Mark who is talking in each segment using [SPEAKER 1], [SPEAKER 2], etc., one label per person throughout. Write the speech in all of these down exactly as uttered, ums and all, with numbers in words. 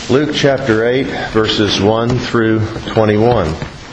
[SPEAKER 1] Luke chapter eight, verses one through twenty-one.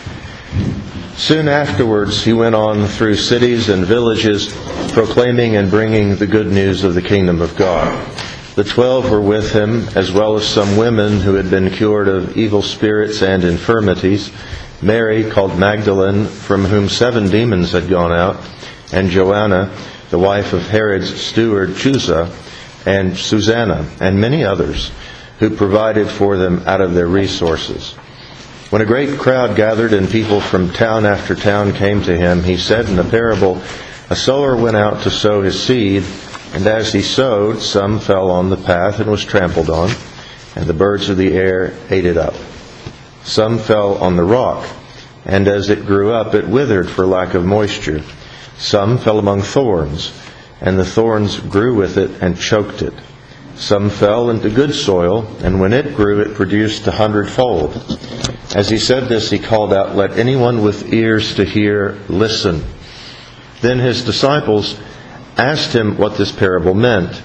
[SPEAKER 1] Soon afterwards he went on through cities and villages, proclaiming and bringing the good news of the kingdom of God. The twelve were with him, as well as some women who had been cured of evil spirits and infirmities, Mary, called Magdalene, from whom seven demons had gone out, and Joanna, the wife of Herod's steward Chuza, and Susanna, and many others, who provided for them out of their resources. When a great crowd gathered and people from town after town came to him, he said in a parable, "A sower went out to sow his seed, and as he sowed, some fell on the path and was trampled on, and the birds of the air ate it up. Some fell on the rock, and as it grew up, it withered for lack of moisture. Some fell among thorns, and the thorns grew with it and choked it. Some fell into good soil, and when it grew, it produced a hundredfold." As he said this, he called out, "Let anyone with ears to hear listen." Then his disciples asked him what this parable meant.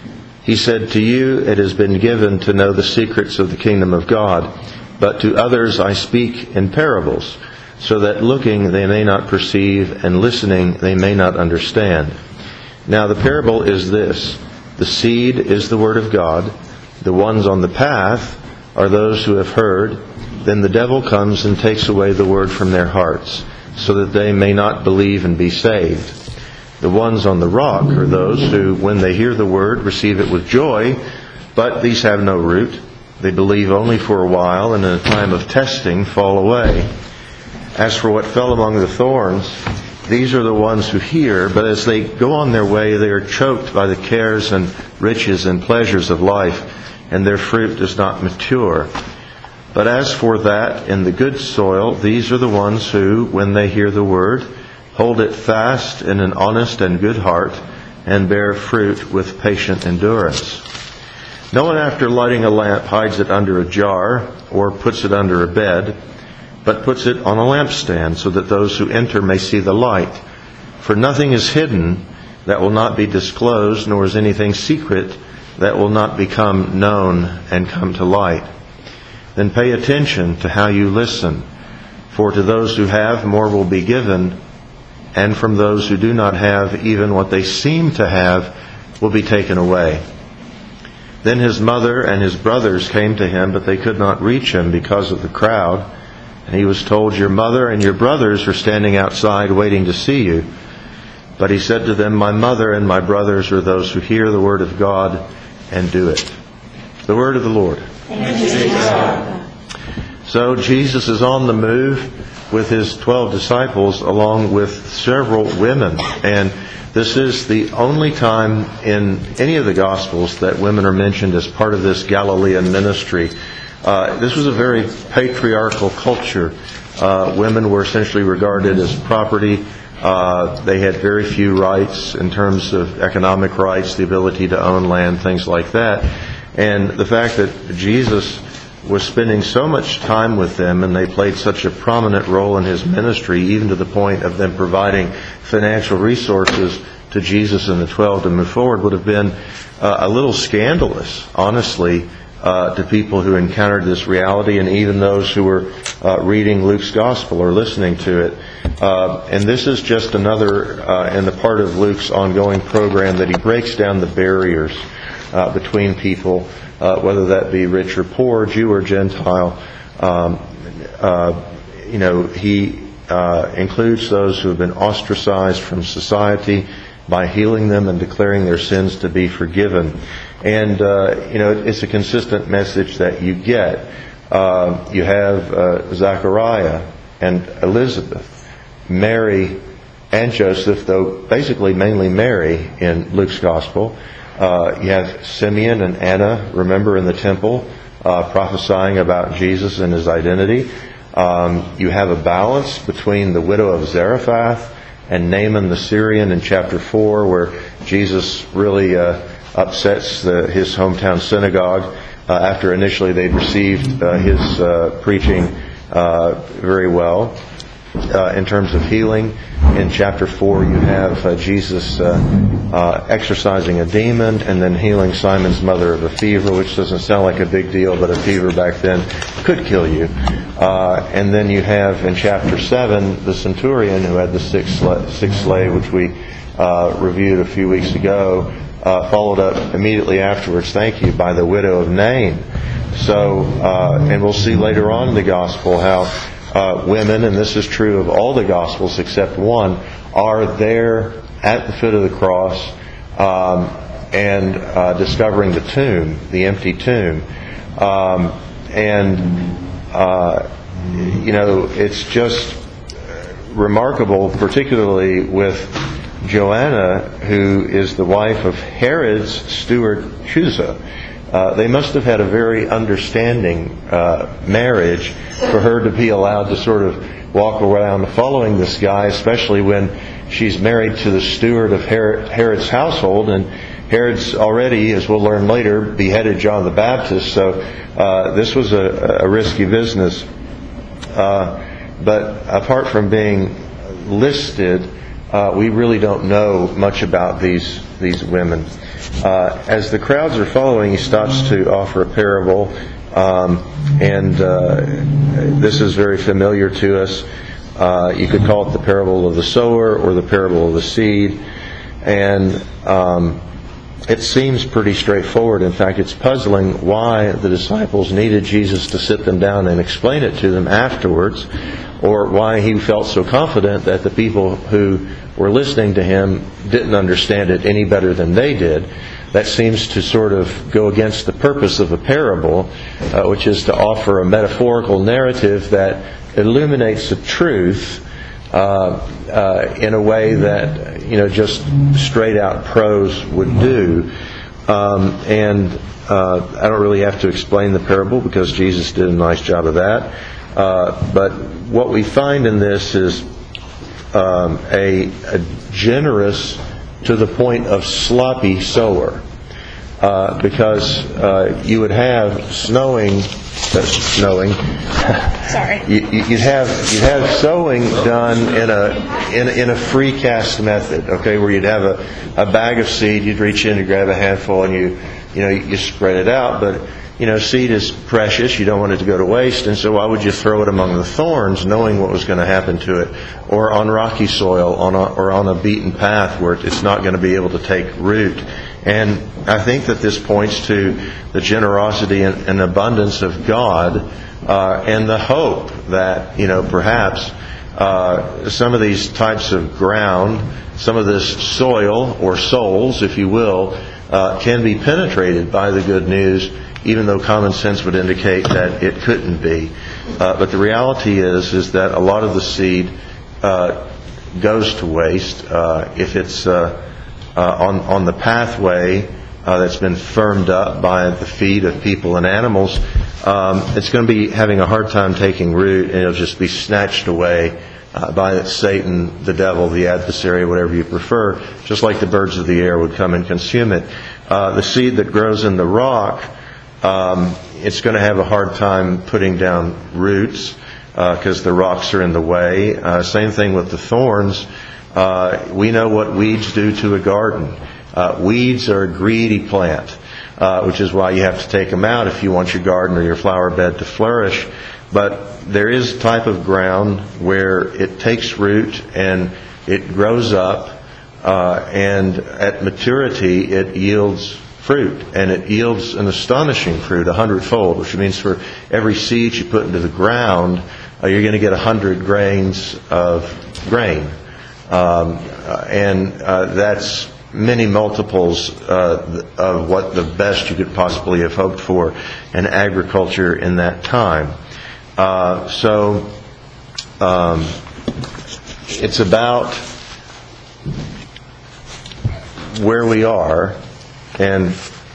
[SPEAKER 1] He said, "To you it has been given to know the secrets of the kingdom of God, but to others I speak in parables, so that looking they may not perceive, and listening they may not understand. Now the parable is this. The seed is the word of God. The ones on the path are those who have heard. Then the devil comes and takes away the word from their hearts, so that they may not believe and be saved. The ones on the rock are those who, when they hear the word, receive it with joy, but these have no root. They believe only for a while, and in a time of testing fall away. As for what fell among the thorns, these are the ones who hear, but as they go on their way, they are choked by the cares and riches and pleasures of life, and their fruit does not mature. But as for that in the good soil, these are the ones who, when they hear the word, hold it fast in an honest and good heart, and bear fruit with patient endurance. No one, after lighting a lamp, hides it under a jar or puts it under a bed, but puts it on a lampstand, so that those who enter may see the light. For nothing is hidden that will not be disclosed, nor is anything secret that will not become known and come to light. Then pay attention to how you listen, for to those who have, more will be given, and from those who do not have, even what they seem to have will be taken away." Then his mother and his brothers came to him, but they could not reach him because of the crowd. And he was told, "Your mother and your brothers are standing outside waiting to see you." But he said to them, "My mother and my brothers are those who hear the word of God and do it." The word of the Lord. So Jesus is on the move with his twelve disciples, along with several women. And this is the only time in any of the Gospels that women are mentioned as part of this Galilean ministry. Uh, this was a very patriarchal culture. Uh, women were essentially regarded as property. Uh, they had very few rights in terms of economic rights, the ability to own land, things like that. And the fact that Jesus was spending so much time with them, and they played such a prominent role in his ministry, even to the point of them providing financial resources to Jesus and the twelve to move forward, would have been uh, a little scandalous, honestly, Uh, to people who encountered this reality, and even those who were uh, reading Luke's Gospel or listening to it. Uh, and this is just another uh, in the part of Luke's ongoing program that he breaks down the barriers uh, between people, uh, whether that be rich or poor, Jew or Gentile. Um, uh, you know, he uh, includes those who have been ostracized from society by healing them and declaring their sins to be forgiven. And, uh, you know, it's a consistent message that you get. Uh, you have uh, Zachariah and Elizabeth, Mary and Joseph, though basically mainly Mary in Luke's Gospel. Uh, you have Simeon and Anna, remember, in the temple, uh, prophesying about Jesus and his identity. Um, you have a balance between the widow of Zarephath and Naaman the Syrian in chapter four, where Jesus really uh, upsets the, his hometown synagogue uh, after initially they'd received uh, his uh, preaching uh, very well. uh, in terms of healing. In chapter four, you have uh, Jesus uh, uh, exorcising a demon and then healing Simon's mother of a fever, which doesn't sound like a big deal, but a fever back then could kill you. Uh, and then you have in chapter seven the centurion who had the sick, sla- sick slave, which we uh, reviewed a few weeks ago, uh, followed up immediately afterwards, thank you, by the widow of Nain. So, uh, and we'll see later on in the gospel how uh, women, and this is true of all the gospels except one, are there at the foot of the cross um, and uh, discovering the tomb, the empty tomb. Um, and, uh, you know, it's just remarkable, particularly with Joanna, who is the wife of Herod's steward Chuza. Uh, they must have had a very understanding uh, marriage for her to be allowed to sort of walk around following this guy, especially when she's married to the steward of Herod, Herod's household, and Herod's already, as we'll learn later, beheaded John the Baptist, so uh, this was a, a risky business. Uh, but apart from being listed, uh, we really don't know much about these these women. Uh, as the crowds are following, he stops to offer a parable, um, and uh, this is very familiar to us. Uh, you could call it the parable of the sower or the parable of the seed, and um, it seems pretty straightforward. In fact, it's puzzling why the disciples needed Jesus to sit them down and explain it to them afterwards, or why he felt so confident that the people who were listening to him didn't understand it any better than they did. That seems to sort of go against the purpose of a parable, uh, which is to offer a metaphorical narrative that illuminates the truth uh, uh, in a way that, you know, just straight out prose would do. Um, and uh, I don't really have to explain the parable because Jesus did a nice job of that. Uh, but what we find in this is um, a, a generous to the point of sloppy sower. Uh, because uh, you would have snowing, uh, snowing.
[SPEAKER 2] Sorry.
[SPEAKER 1] you, you'd have you'd have sowing done in a in, in a free cast method. Okay, where you'd have a, a bag of seed, you'd reach in to grab a handful, and you you know you spread it out. But you know, seed is precious. You don't want it to go to waste, and so why would you throw it among the thorns, knowing what was going to happen to it, or on rocky soil, on a, or on a beaten path where it's not going to be able to take root? And I think that this points to the generosity and, and abundance of God, uh, and the hope that, you know, perhaps uh, some of these types of ground, some of this soil or souls, if you will, uh, can be penetrated by the good news, even though common sense would indicate that it couldn't be. Uh, but the reality is, is that a lot of the seed uh, goes to waste uh, if it's uh, uh, on on the pathway uh, that's been firmed up by the feet of people and animals. Um, it's going to be having a hard time taking root, and it'll just be snatched away uh, by Satan, the devil, the adversary, whatever you prefer, just like the birds of the air would come and consume it. Uh, the seed that grows in the rock, Um, it's going to have a hard time putting down roots because uh, the rocks are in the way. Uh, same thing with the thorns. Uh, we know what weeds do to a garden. Uh, weeds are a greedy plant, uh, which is why you have to take them out if you want your garden or your flower bed to flourish. But there is a type of ground where it takes root and it grows up, uh, and at maturity it yields fruit, and it yields an astonishing fruit, a hundredfold, which means for every seed you put into the ground, uh, you're going to get a hundred grains of grain, um, uh, and uh, that's many multiples uh, of what the best you could possibly have hoped for in agriculture in that time. Uh, so um, it's about where we are. And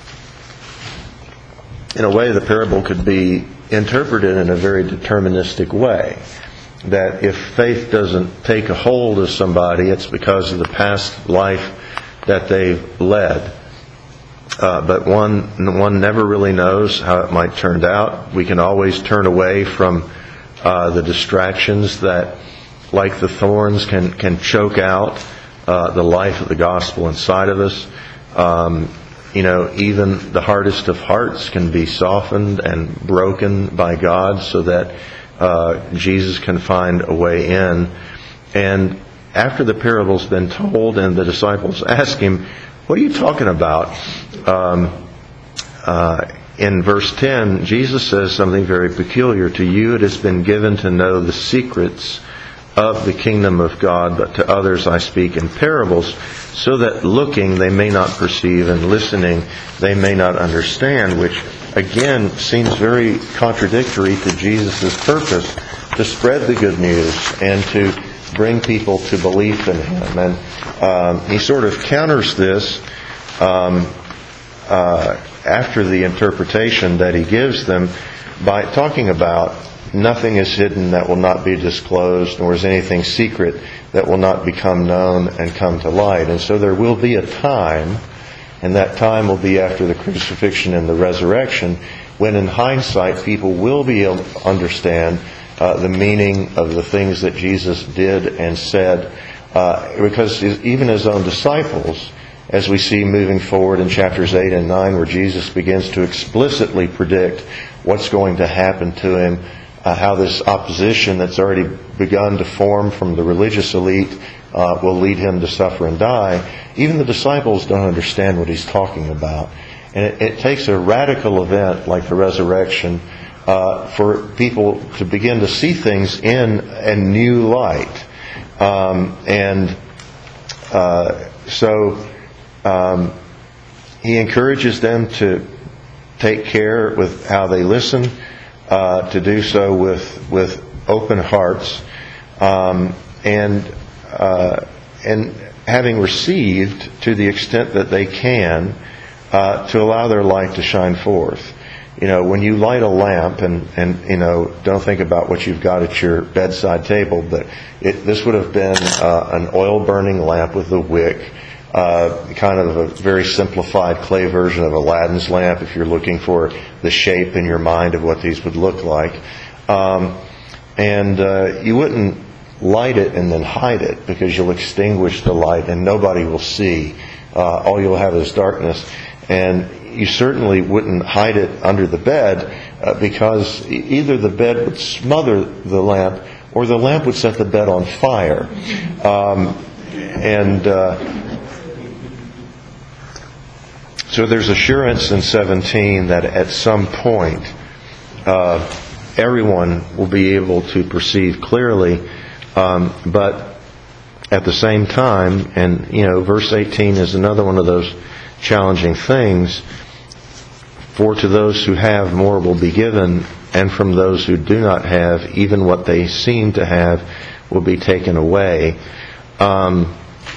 [SPEAKER 1] in a way, the parable could be interpreted in a very deterministic way. That if faith doesn't take a hold of somebody, it's because of the past life that they've led. Uh, but one, one never really knows how it might turn out. We can always turn away from uh, the distractions that like the thorns, can, can choke out uh, the life of the gospel inside of us. Um, you know, even the hardest of hearts can be softened and broken by God so that uh, Jesus can find a way in. And after the parable's been told and the disciples ask him, what are you talking about? Um, uh, in verse ten, Jesus says something very peculiar. To you it has been given to know the secrets of the kingdom of God, but to others I speak in parables, so that looking they may not perceive, and listening they may not understand, which again seems very contradictory to Jesus' purpose to spread the good news and to bring people to belief in Him. And um, he sort of counters this um, uh, after the interpretation that he gives them by talking about nothing is hidden that will not be disclosed, nor is anything secret that will not become known and come to light. And so there will be a time, and that time will be after the crucifixion and the resurrection, when in hindsight people will be able to understand uh, the meaning of the things that Jesus did and said. Uh, because even his own disciples, as we see moving forward in chapters eight and nine, where Jesus begins to explicitly predict what's going to happen to him, Uh, how this opposition that's already begun to form from the religious elite uh, will lead him to suffer and die. Even the disciples don't understand what he's talking about. And it, it takes a radical event like the resurrection uh, for people to begin to see things in a new light. Um, and uh, so um, he encourages them to take care with how they listen, Uh, to do so with with open hearts, um, and uh, and having received to the extent that they can, uh, to allow their light to shine forth. You know, when you light a lamp, and and you know, don't think about what you've got at your bedside table, but it, this would have been uh, an oil burning lamp with a wick. Uh, kind of a very simplified clay version of Aladdin's lamp, if you're looking for the shape in your mind of what these would look like. Um, and uh, you wouldn't light it and then hide it, because you'll extinguish the light and nobody will see. Uh, all you'll have is darkness. And you certainly wouldn't hide it under the bed, uh, because either the bed would smother the lamp or the lamp would set the bed on fire. Um, and... Uh, So there's assurance in seventeen that at some point uh, everyone will be able to perceive clearly, um, but at the same time, and you know, verse eighteen is another one of those challenging things. For to those who have, more will be given, and from those who do not have, even what they seem to have will be taken away. Um,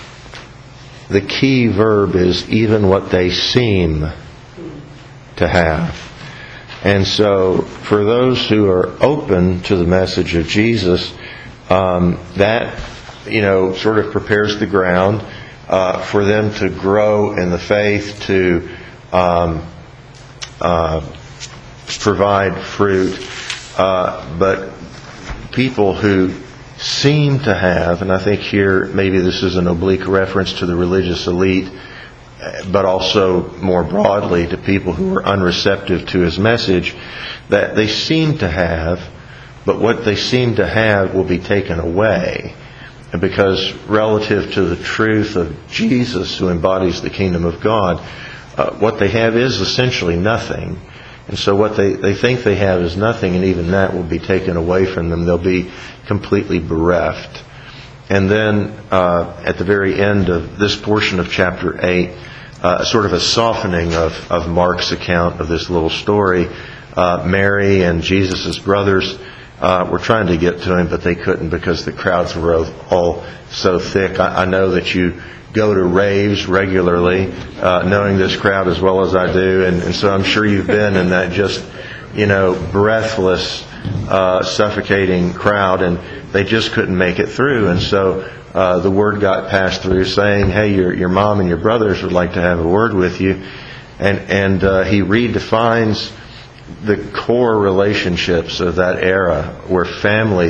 [SPEAKER 1] The key verb is even what they seem to have. And so for those who are open to the message of Jesus, um, that, you know, sort of prepares the ground uh, for them to grow in the faith, to um, uh, provide fruit. Uh, but people who seem to have, and I think here maybe this is an oblique reference to the religious elite, but also more broadly to people who are unreceptive to his message, that they seem to have, but what they seem to have will be taken away. Because relative to the truth of Jesus, who embodies the kingdom of God, uh, what they have is essentially nothing. And so what they, they think they have is nothing, and even that will be taken away from them. They'll be completely bereft. And then uh, at the very end of this portion of chapter eight, uh, sort of a softening of, of Mark's account of this little story. Uh, Mary and Jesus' brothers uh, were trying to get to him, but they couldn't because the crowds were all so thick. I, I know that you go to raves regularly, uh, knowing this crowd as well as I do, and, and so I'm sure you've been in that just, you know, breathless, uh, suffocating crowd, and they just couldn't make it through. And so uh, the word got passed through saying, hey, your your mom and your brothers would like to have a word with you. And, and uh, he redefines the core relationships of that era, where family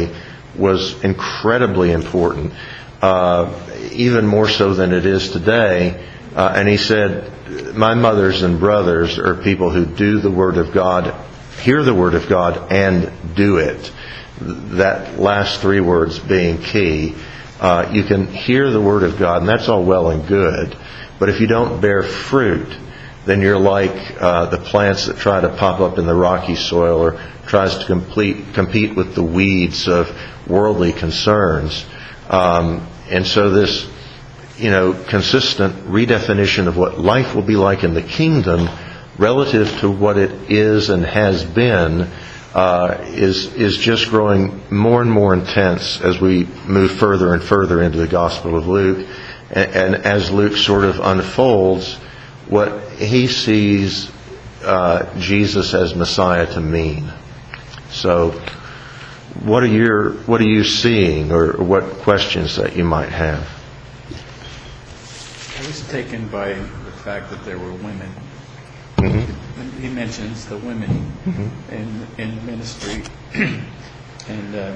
[SPEAKER 1] was incredibly important, uh, even more so than it is today. Uh, and he said, my mothers and brothers are people who do the Word of God, hear the Word of God, and do it. That last three words being key. Uh, you can hear the Word of God, and that's all well and good. But if you don't bear fruit, then you're like uh, the plants that try to pop up in the rocky soil or tries to complete, compete with the weeds of worldly concerns. Um, and so this, you know, consistent redefinition of what life will be like in the kingdom relative to what it is and has been uh, is is just growing more and more intense as we move further and further into the Gospel of Luke. And, and as Luke sort of unfolds what he sees uh, Jesus as Messiah to mean. So, what are your what are you seeing, or what questions that you might have?
[SPEAKER 2] I was taken by the fact that there were women. Mm-hmm. He mentions the women mm-hmm. in in ministry, and uh,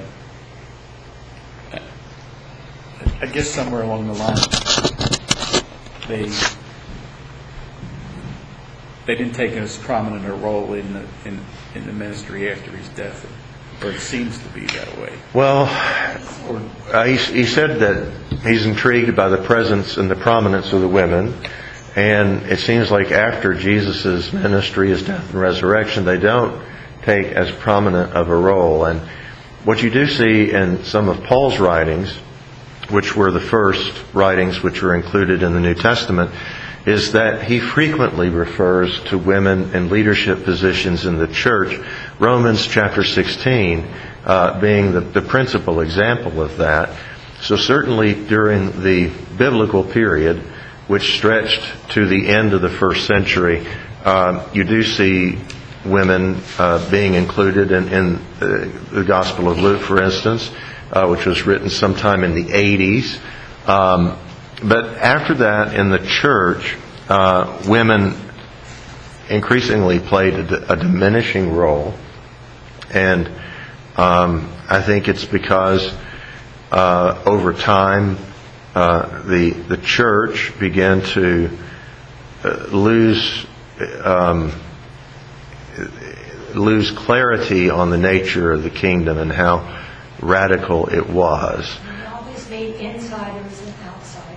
[SPEAKER 2] I guess somewhere along the line they they didn't take as prominent a role in the in in the ministry after his death, or it seems to be that way.
[SPEAKER 1] Well, uh, he, he said that he's intrigued by the presence and the prominence of the women, and it seems like after Jesus' ministry, his death and resurrection, they don't take as prominent of a role. And what you do see in some of Paul's writings, which were the first writings which were included in the New Testament, is that he frequently refers to women in leadership positions in the church. Romans chapter sixteen uh, being the, the principal example of that. So certainly during the biblical period, which stretched to the end of the first century, uh, you do see women uh, being included in, in uh, the Gospel of Luke, for instance, uh, which was written sometime in the eighties. Um, But after that, in the church, uh, women increasingly played a, a diminishing role. And um, I think it's because uh, over time, uh, the the church began to uh, lose um, lose clarity on the nature of the kingdom and how radical it was.
[SPEAKER 3] We always made insiders and outsiders.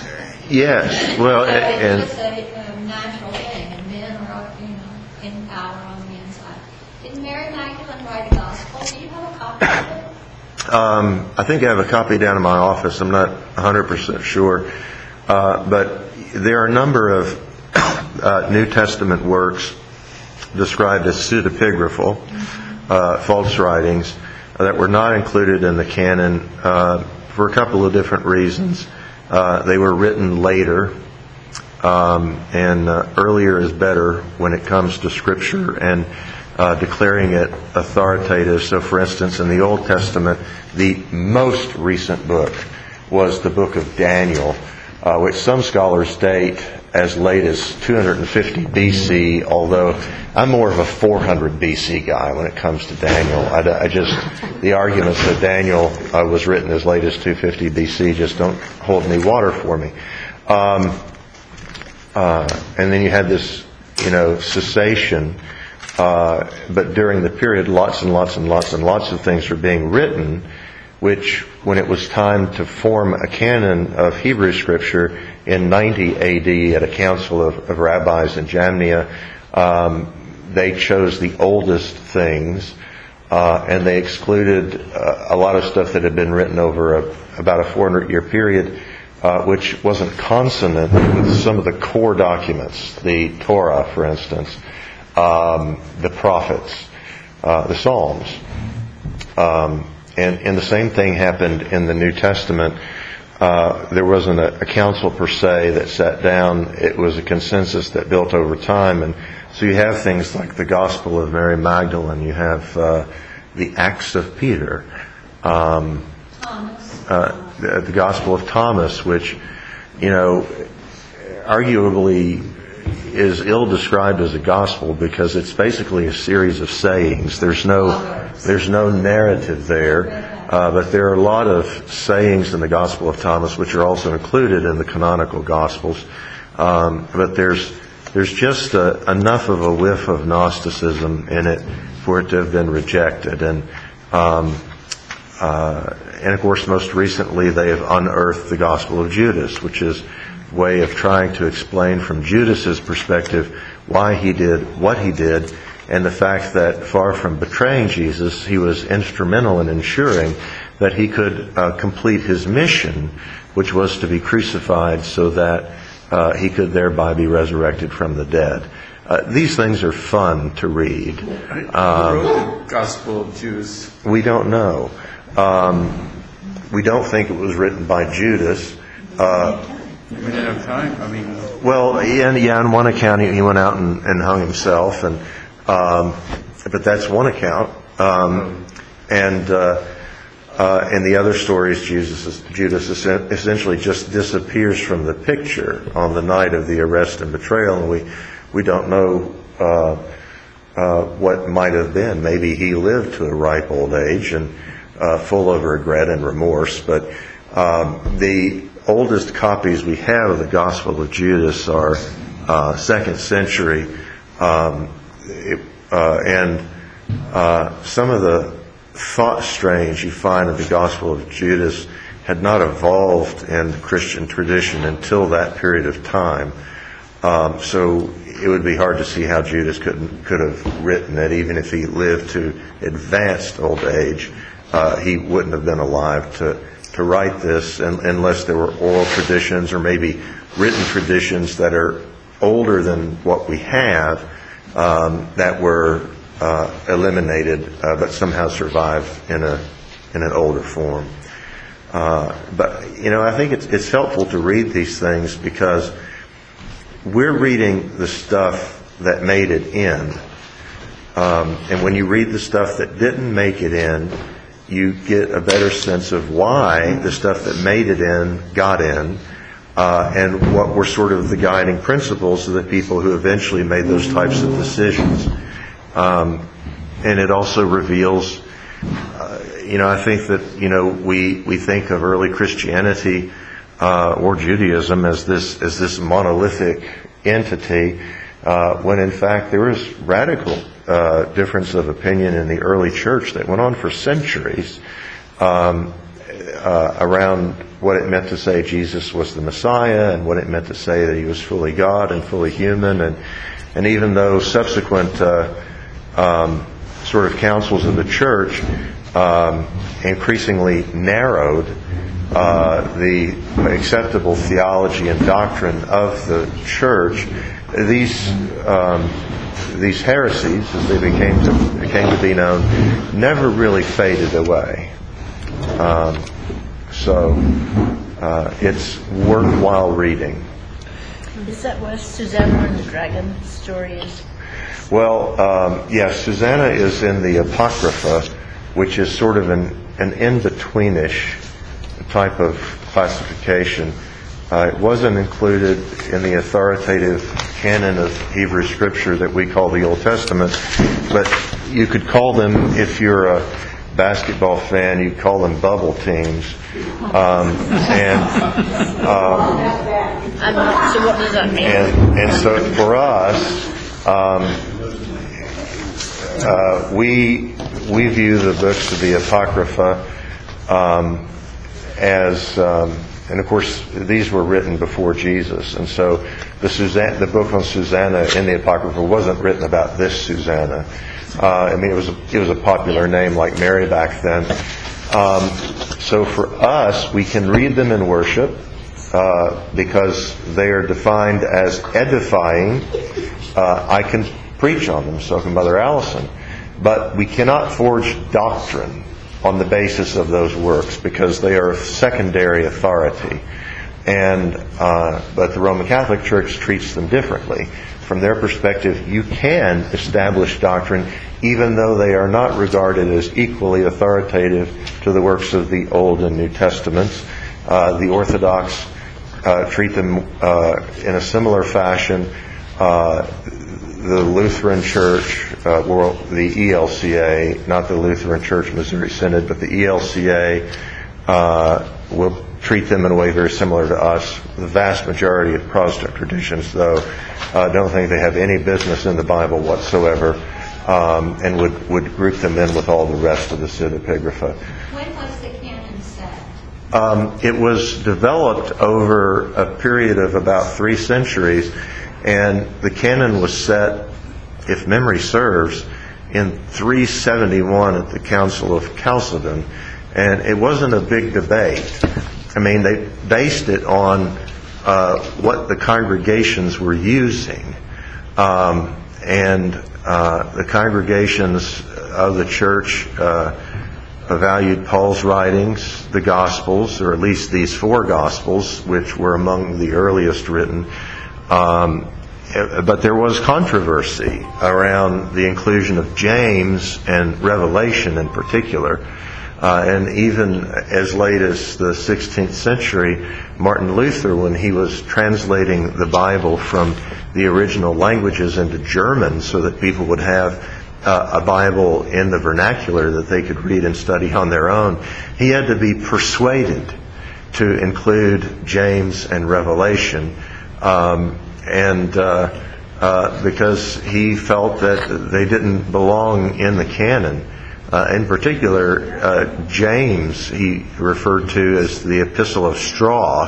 [SPEAKER 1] Yes, well,
[SPEAKER 3] so
[SPEAKER 1] and
[SPEAKER 3] it's just a um, natural thing, and men are, you know, in power on the inside. Did Mary Magdalene write a gospel? Do you have a copy of it?
[SPEAKER 1] Um, I think I have a copy down in my office. I'm not one hundred percent sure, uh, but there are a number of uh, New Testament works described as pseudepigraphal, mm-hmm. uh, false writings, that were not included in the canon uh, for a couple of different reasons. Uh, they were written later, um, and uh, earlier is better when it comes to Scripture and uh, declaring it authoritative. So, for instance, in the Old Testament, the most recent book was the book of Daniel, uh, which some scholars date as late as two hundred fifty B C, although I'm more of a four hundred B C guy when it comes to Daniel. I, I just, the arguments that Daniel uh, was written as late as two hundred fifty B C just don't hold any water for me. Um, uh, and then you had this, you know, cessation, uh, but during the period, lots and lots and lots and lots of things were being written, which, when it was time to form a canon of Hebrew Scripture in ninety A D at a council of, of rabbis in Jamnia, um, they chose the oldest things, uh, and they excluded uh, a lot of stuff that had been written over a, about a four hundred year period, uh, which wasn't consonant with some of the core documents, the Torah, for instance, um, the prophets, uh, the Psalms. Um, And, and the same thing happened in the New Testament. Uh, there wasn't a, a council per se that sat down. It was a consensus that built over time. And so you have things like the Gospel of Mary Magdalene. You have uh, the Acts of Peter. Um,
[SPEAKER 3] Thomas.
[SPEAKER 1] Uh, the, the Gospel of Thomas, which, you know, arguably is ill-described as a gospel because it's basically a series of sayings. There's no, there's no narrative there. Uh, but there are a lot of sayings in the Gospel of Thomas which are also included in the canonical Gospels. Um, but there's there's just uh, enough of a whiff of Gnosticism in it for it to have been rejected. And um, uh, and of course, most recently they have unearthed the Gospel of Judas, which is a way of trying to explain from Judas's perspective why he did what he did, and the fact that far from betraying Jesus, he was instrumental in ensuring that he could uh, complete his mission, which was to be crucified so that uh, he could thereby be resurrected from the dead. Uh, these things are fun to read.
[SPEAKER 2] Who
[SPEAKER 1] Um,
[SPEAKER 2] wrote the Gospel of Judas?
[SPEAKER 1] we don't know. Um, we don't think it was written by Judas. Uh,
[SPEAKER 2] We didn't have time. I mean,
[SPEAKER 1] Well, yeah, yeah, on one account he, he went out and, and hung himself, and um, but that's one account. Um, and uh, uh, in the other stories, Jesus, Judas essentially just disappears from the picture on the night of the arrest and betrayal, and we we don't know uh, uh, what might have been. Maybe he lived to a ripe old age and uh, full of regret and remorse. But um, the oldest copies we have of the Gospel of Judas are uh, second century, um, it, uh, and uh, some of the thought strains you find in the Gospel of Judas had not evolved in the Christian tradition until that period of time. Um, so it would be hard to see how Judas could could have written it, even if he lived to advanced old age. Uh, he wouldn't have been alive to. to write this, and, unless there were oral traditions or maybe written traditions that are older than what we have, um, that were uh, eliminated uh, but somehow survive in a in an older form. Uh, but you know, I think it's it's helpful to read these things because we're reading the stuff that made it in, um, and when you read the stuff that didn't make it in, you get a better sense of why the stuff that made it in got in, uh, and what were sort of the guiding principles of the people who eventually made those types of decisions. Um, and it also reveals, uh, you know, I think that, you know, we, we think of early Christianity uh, or Judaism as this as this monolithic entity, uh, when in fact there was radical Uh, difference of opinion in the early church that went on for centuries um, uh, around what it meant to say Jesus was the Messiah and what it meant to say that he was fully God and fully human. And and even though subsequent uh, um, sort of councils of the church um, increasingly narrowed uh, the acceptable theology and doctrine of the church, these um, These heresies, as they became to, came to be known, never really faded away. Um, so uh, it's worthwhile reading.
[SPEAKER 4] Is that where Susanna and the Dragon story is?
[SPEAKER 1] Well, um, yes, Susanna is in the Apocrypha, which is sort of an, an in-betweenish type of classification. Uh, it wasn't included in the authoritative canon of Hebrew Scripture that we call the Old Testament, but you could call them, if you're a basketball fan, you'd call them bubble teams. Um, and um,
[SPEAKER 4] I'm not, so what does that mean?
[SPEAKER 1] And, and so for us, um, uh, we we view the books of the Apocrypha um, as um, and of course, these were written before Jesus, and so the Susanna, the book on Susanna in the Apocrypha wasn't written about this Susanna. Uh, I mean, it was a, it was a popular name like Mary back then. Um, so for us, we can read them in worship uh, because they are defined as edifying. Uh, I can preach on them, so can Mother Allison, but we cannot forge doctrine on the basis of those works because they are of secondary authority. And uh, but the Roman Catholic Church treats them differently. From their perspective, you can establish doctrine even though they are not regarded as equally authoritative to the works of the Old and New Testaments. Uh, the Orthodox uh, treat them uh, in a similar fashion. Uh, the Lutheran Church, uh, well, the E L C A, not the Lutheran Church Missouri Synod, but the E L C A uh, will treat them in a way very similar to us. The vast majority of Protestant traditions, though, uh, don't think they have any business in the Bible whatsoever, um, and would, would group them in with all the rest of the Pseudepigrapha.
[SPEAKER 3] When was the canon set?
[SPEAKER 1] Um, it was developed over a period of about three centuries, and the canon was set, if memory serves, in three seventy-one at the Council of Chalcedon, and it wasn't a big debate. I mean, they based it on uh, what the congregations were using, um, and uh, the congregations of the church uh, valued Paul's writings, the Gospels, or at least these four Gospels, which were among the earliest written. Um, but there was controversy around the inclusion of James and Revelation in particular. Uh, and even as late as the sixteenth century, Martin Luther, when he was translating the Bible from the original languages into German so that people would have uh, a Bible in the vernacular that they could read and study on their own, he had to be persuaded to include James and Revelation, um, and uh, uh, because he felt that they didn't belong in the canon. Uh, in particular, uh, James he referred to as the epistle of straw,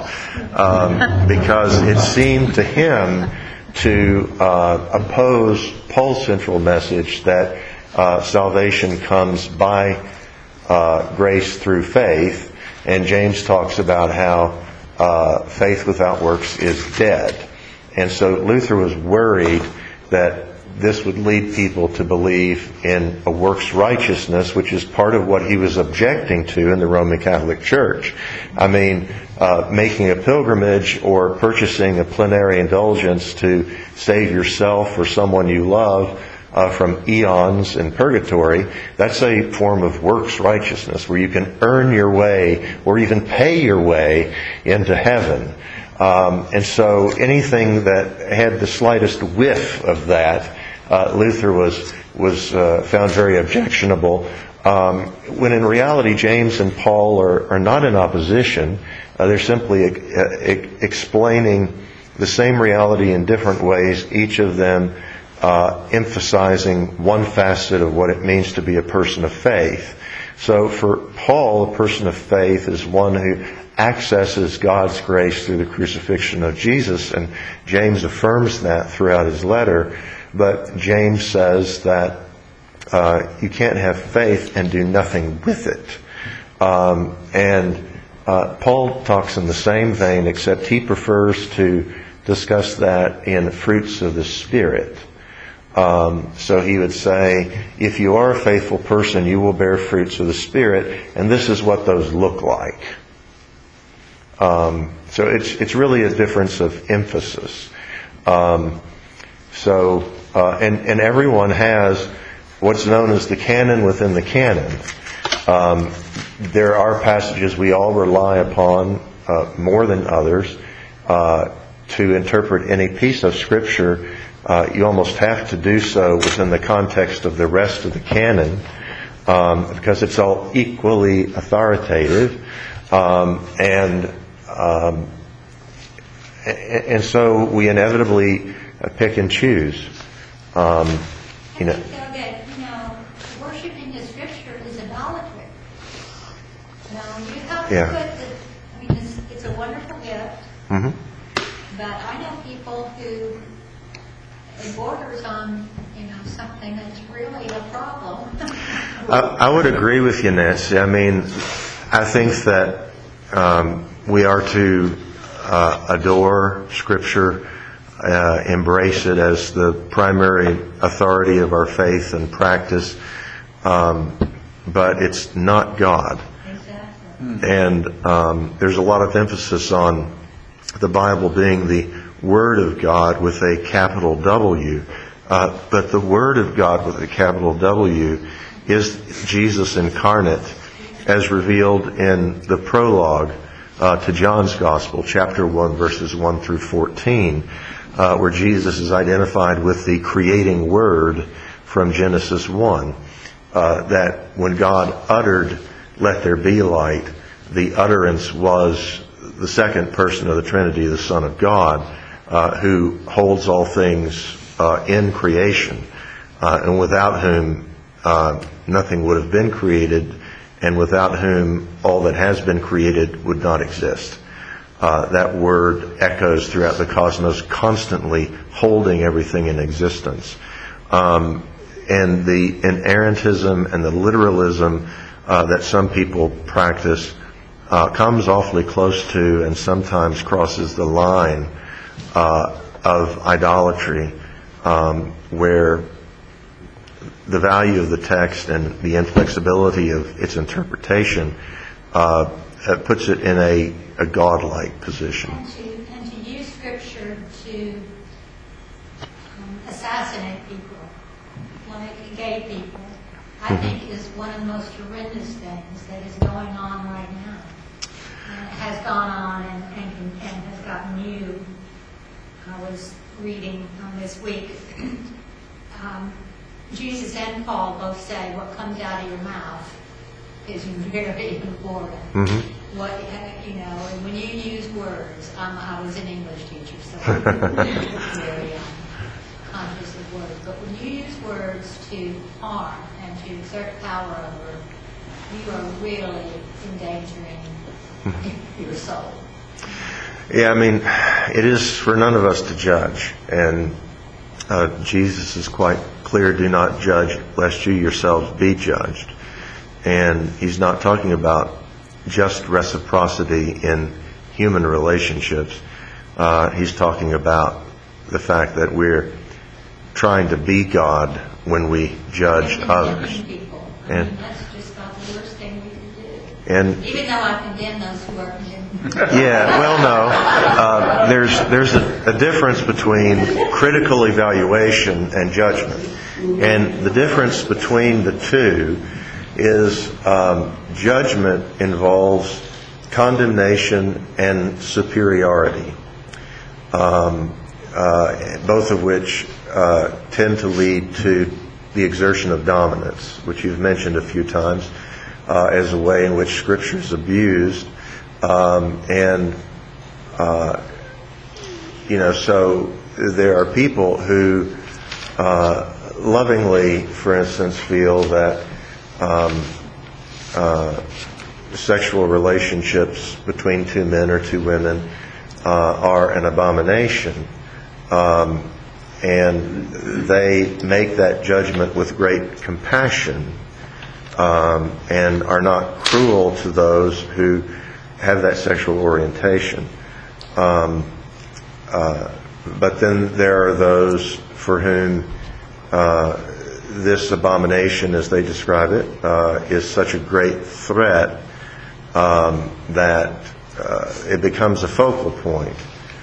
[SPEAKER 1] um, because it seemed to him to uh, oppose Paul's central message that uh, salvation comes by uh, grace through faith, and James talks about how uh, faith without works is dead. And so Luther was worried that this would lead people to believe in a works righteousness, which is part of what he was objecting to in the Roman Catholic Church. I mean, uh, making a pilgrimage or purchasing a plenary indulgence to save yourself or someone you love uh, from eons in purgatory, that's a form of works righteousness where you can earn your way or even pay your way into heaven. Um, and so anything that had the slightest whiff of that, Uh, Luther was was uh, found very objectionable, um, when in reality James and Paul are, are not in opposition. Uh, they're simply uh, e- explaining the same reality in different ways, each of them uh, emphasizing one facet of what it means to be a person of faith. So for Paul, a person of faith is one who accesses God's grace through the crucifixion of Jesus, and James affirms that throughout his letter. But James says that uh, you can't have faith and do nothing with it. Um, and uh, Paul talks in the same vein, except he prefers to discuss that in fruits of the Spirit. Um, so he would say, if you are a faithful person, you will bear fruits of the Spirit, and this is what those look like. Um, so it's it's really a difference of emphasis. Um, so uh, and and everyone has what's known as the canon within the canon. Um, there are passages we all rely upon uh, more than others uh, to interpret any piece of Scripture. Uh, you almost have to do so within the context of the rest of the canon, um, because it's all equally authoritative, um, and um, and so we inevitably pick and choose. Um, you know.
[SPEAKER 3] I think, though, that, you know, worshiping the Scripture is idolatry. Now, you have to
[SPEAKER 1] Yeah.
[SPEAKER 3] put the, I mean, it's, it's a wonderful gift,
[SPEAKER 1] Mm-hmm.
[SPEAKER 3] but I know people who it borders on, you know, something that's really a problem.
[SPEAKER 1] I, I would agree with you, Nancy. I mean, I think that um, we are to uh, adore Scripture, uh, embrace it as the primary authority of our faith and practice, um, but it's not God.
[SPEAKER 3] Exactly.
[SPEAKER 1] And um, there's a lot of emphasis on the Bible being the Word of God with a capital W. Uh, but the Word of God with a capital W is Jesus incarnate, as revealed in the prologue uh, to John's Gospel, chapter one, verses one through fourteen, uh, where Jesus is identified with the creating word from Genesis one, uh, that when God uttered, "Let there be light," the utterance was the second person of the Trinity, the Son of God, uh, who holds all things uh, in creation, uh, and without whom uh, nothing would have been created, and without whom all that has been created would not exist. Uh, that word echoes throughout the cosmos, constantly holding everything in existence. Um, and the inerrantism and the literalism uh, that some people practice uh, comes awfully close to and sometimes crosses the line uh, of idolatry, um, where the value of the text and the inflexibility of its interpretation uh, puts it in a, a godlike position.
[SPEAKER 3] And to, and to use Scripture to um, assassinate people, like gay people, I
[SPEAKER 1] Mm-hmm.
[SPEAKER 3] think is one of the most horrendous things that is going on right now. And it has gone on and, and, and has gotten new. I was reading um, this week, um, Jesus and Paul both say what comes out of your mouth is very important.
[SPEAKER 1] Mm-hmm.
[SPEAKER 3] What you know, and when you use words, um, I was an English teacher, so I'm very um, conscious of words. But when you use words to harm and to exert power over, you are really endangering your soul.
[SPEAKER 1] Yeah, I mean, it is for none of us to judge, and uh, Jesus is quite clear, "Do not judge, lest you yourselves be judged." And he's not talking about just reciprocity in human relationships. Uh, he's talking about the fact that we're trying to be God when we judge
[SPEAKER 3] and
[SPEAKER 1] others.
[SPEAKER 3] People. I
[SPEAKER 1] And
[SPEAKER 3] mean, that's just about the worst thing we can do.
[SPEAKER 1] and
[SPEAKER 3] Even though I condemn those who are condemned.
[SPEAKER 1] Yeah, well, no. Uh, there's there's a, a difference between critical evaluation and judgment, and the difference between the two is um, judgment involves condemnation and superiority, um, uh, both of which uh, tend to lead to the exertion of dominance, which you've mentioned a few times uh, as a way in which Scripture is abused. Um, and, uh, you know, so there are people who uh, lovingly, for instance, feel that um, uh, sexual relationships between two men or two women uh, are an abomination. Um, and they make that judgment with great compassion um, and are not cruel to those who have that sexual orientation. Um, uh, but then there are those for whom uh, this abomination, as they describe it, uh, is such a great threat um, that uh, it becomes a focal point.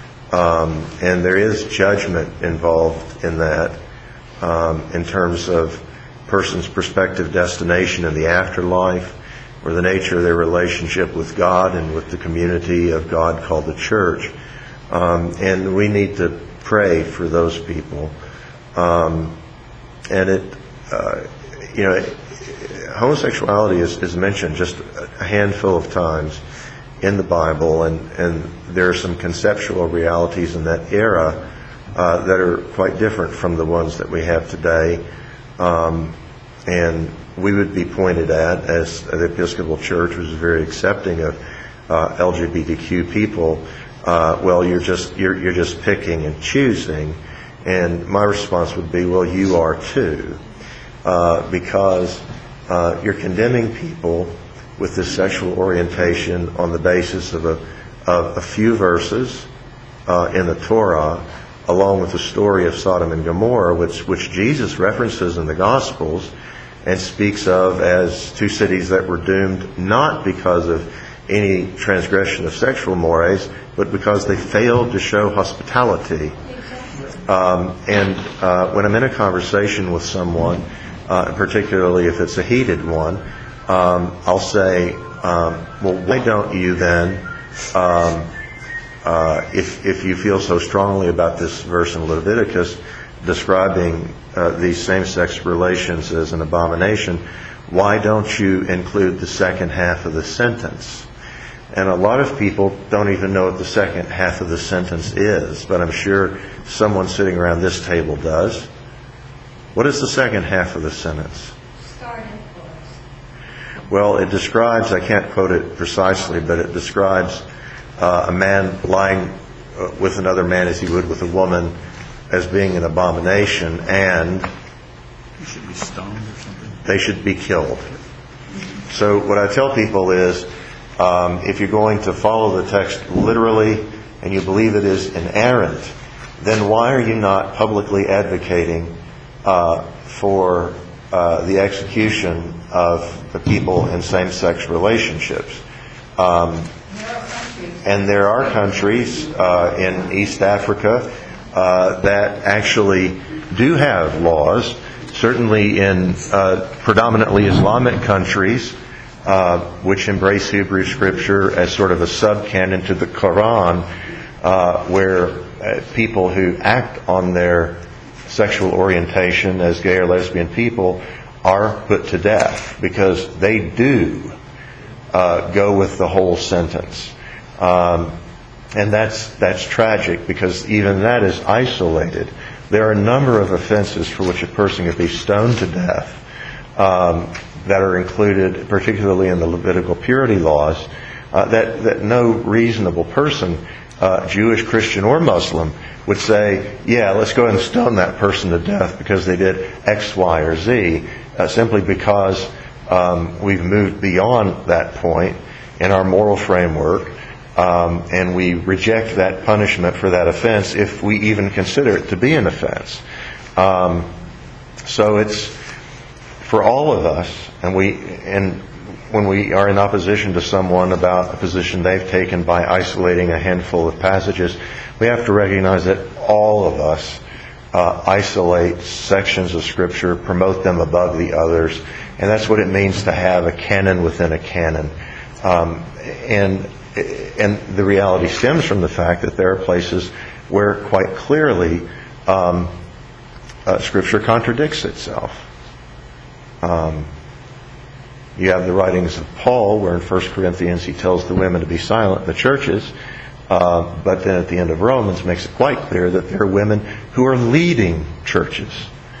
[SPEAKER 1] Um, and there is judgment involved in that um, in terms of person's prospective destination in the afterlife, or the nature of their relationship with God and with the community of God called the church. Um, and we need to pray for those people. Um, and it, uh, you know, homosexuality is, is mentioned just a handful of times in the Bible, and, and there are some conceptual realities in that era uh, that are quite different from the ones that we have today. Um, and we would be pointed at, as the Episcopal Church was very accepting of uh, L G B T Q people, uh, well, you're just you're you're just picking and choosing. And my response would be, well, you are too, uh, because uh, you're condemning people with this sexual orientation on the basis of a of a few verses uh, in the Torah, along with the story of Sodom and Gomorrah, which which Jesus references in the Gospels and speaks of as two cities that were doomed not because of any transgression of sexual mores, but because they failed to show hospitality. Um, and uh, when I'm in a conversation with someone, uh, particularly if it's a heated one, um, I'll say, um, well, why don't you then um, uh, if, if you feel so strongly about this verse in Leviticus describing uh, these same-sex relations as an abomination, why don't you include the second half of the sentence? And a lot of people don't even know what the second half of the sentence is, but I'm sure someone sitting around this table does. What is the second half of the sentence?
[SPEAKER 3] Started for us.
[SPEAKER 1] Well, it describes, I can't quote it precisely, but it describes uh, a man lying uh, with another man as he would with a woman as being an abomination, and
[SPEAKER 2] You should be stoned or something.
[SPEAKER 1] they should be killed. So what I tell people is, um, if you're going to follow the text literally and you believe it is inerrant, then why are you not publicly advocating uh, for uh, the execution of the people in same-sex relationships? Um, and there are countries uh, in East Africa uh, that actually do have laws. Certainly in uh, predominantly Islamic countries, uh, which embrace Hebrew Scripture as sort of a subcanon to the Quran, uh, where uh, people who act on their sexual orientation as gay or lesbian people are put to death because they do uh, go with the whole sentence. Um, and that's that's tragic because even that is isolated. There are a number of offenses for which a person could be stoned to death um, that are included, particularly in the Levitical purity laws, uh, that, that no reasonable person, uh, Jewish, Christian, or Muslim, would say, yeah, let's go ahead and stone that person to death because they did X, Y, or Z, uh, simply because um, we've moved beyond that point in our moral framework. Um, and we reject that punishment for that offense if we even consider it to be an offense. Um, so it's for all of us, and we and when we are in opposition to someone about a position they've taken by isolating a handful of passages, we have to recognize that all of us uh, isolate sections of Scripture, promote them above the others, and that's what it means to have a canon within a canon. Um, and And the reality stems from the fact that there are places where quite clearly um, uh, Scripture contradicts itself. Um, you have the writings of Paul, where in First Corinthians he tells the women to be silent in the churches, uh, but then at the end of Romans makes it quite clear that there are women who are leading churches.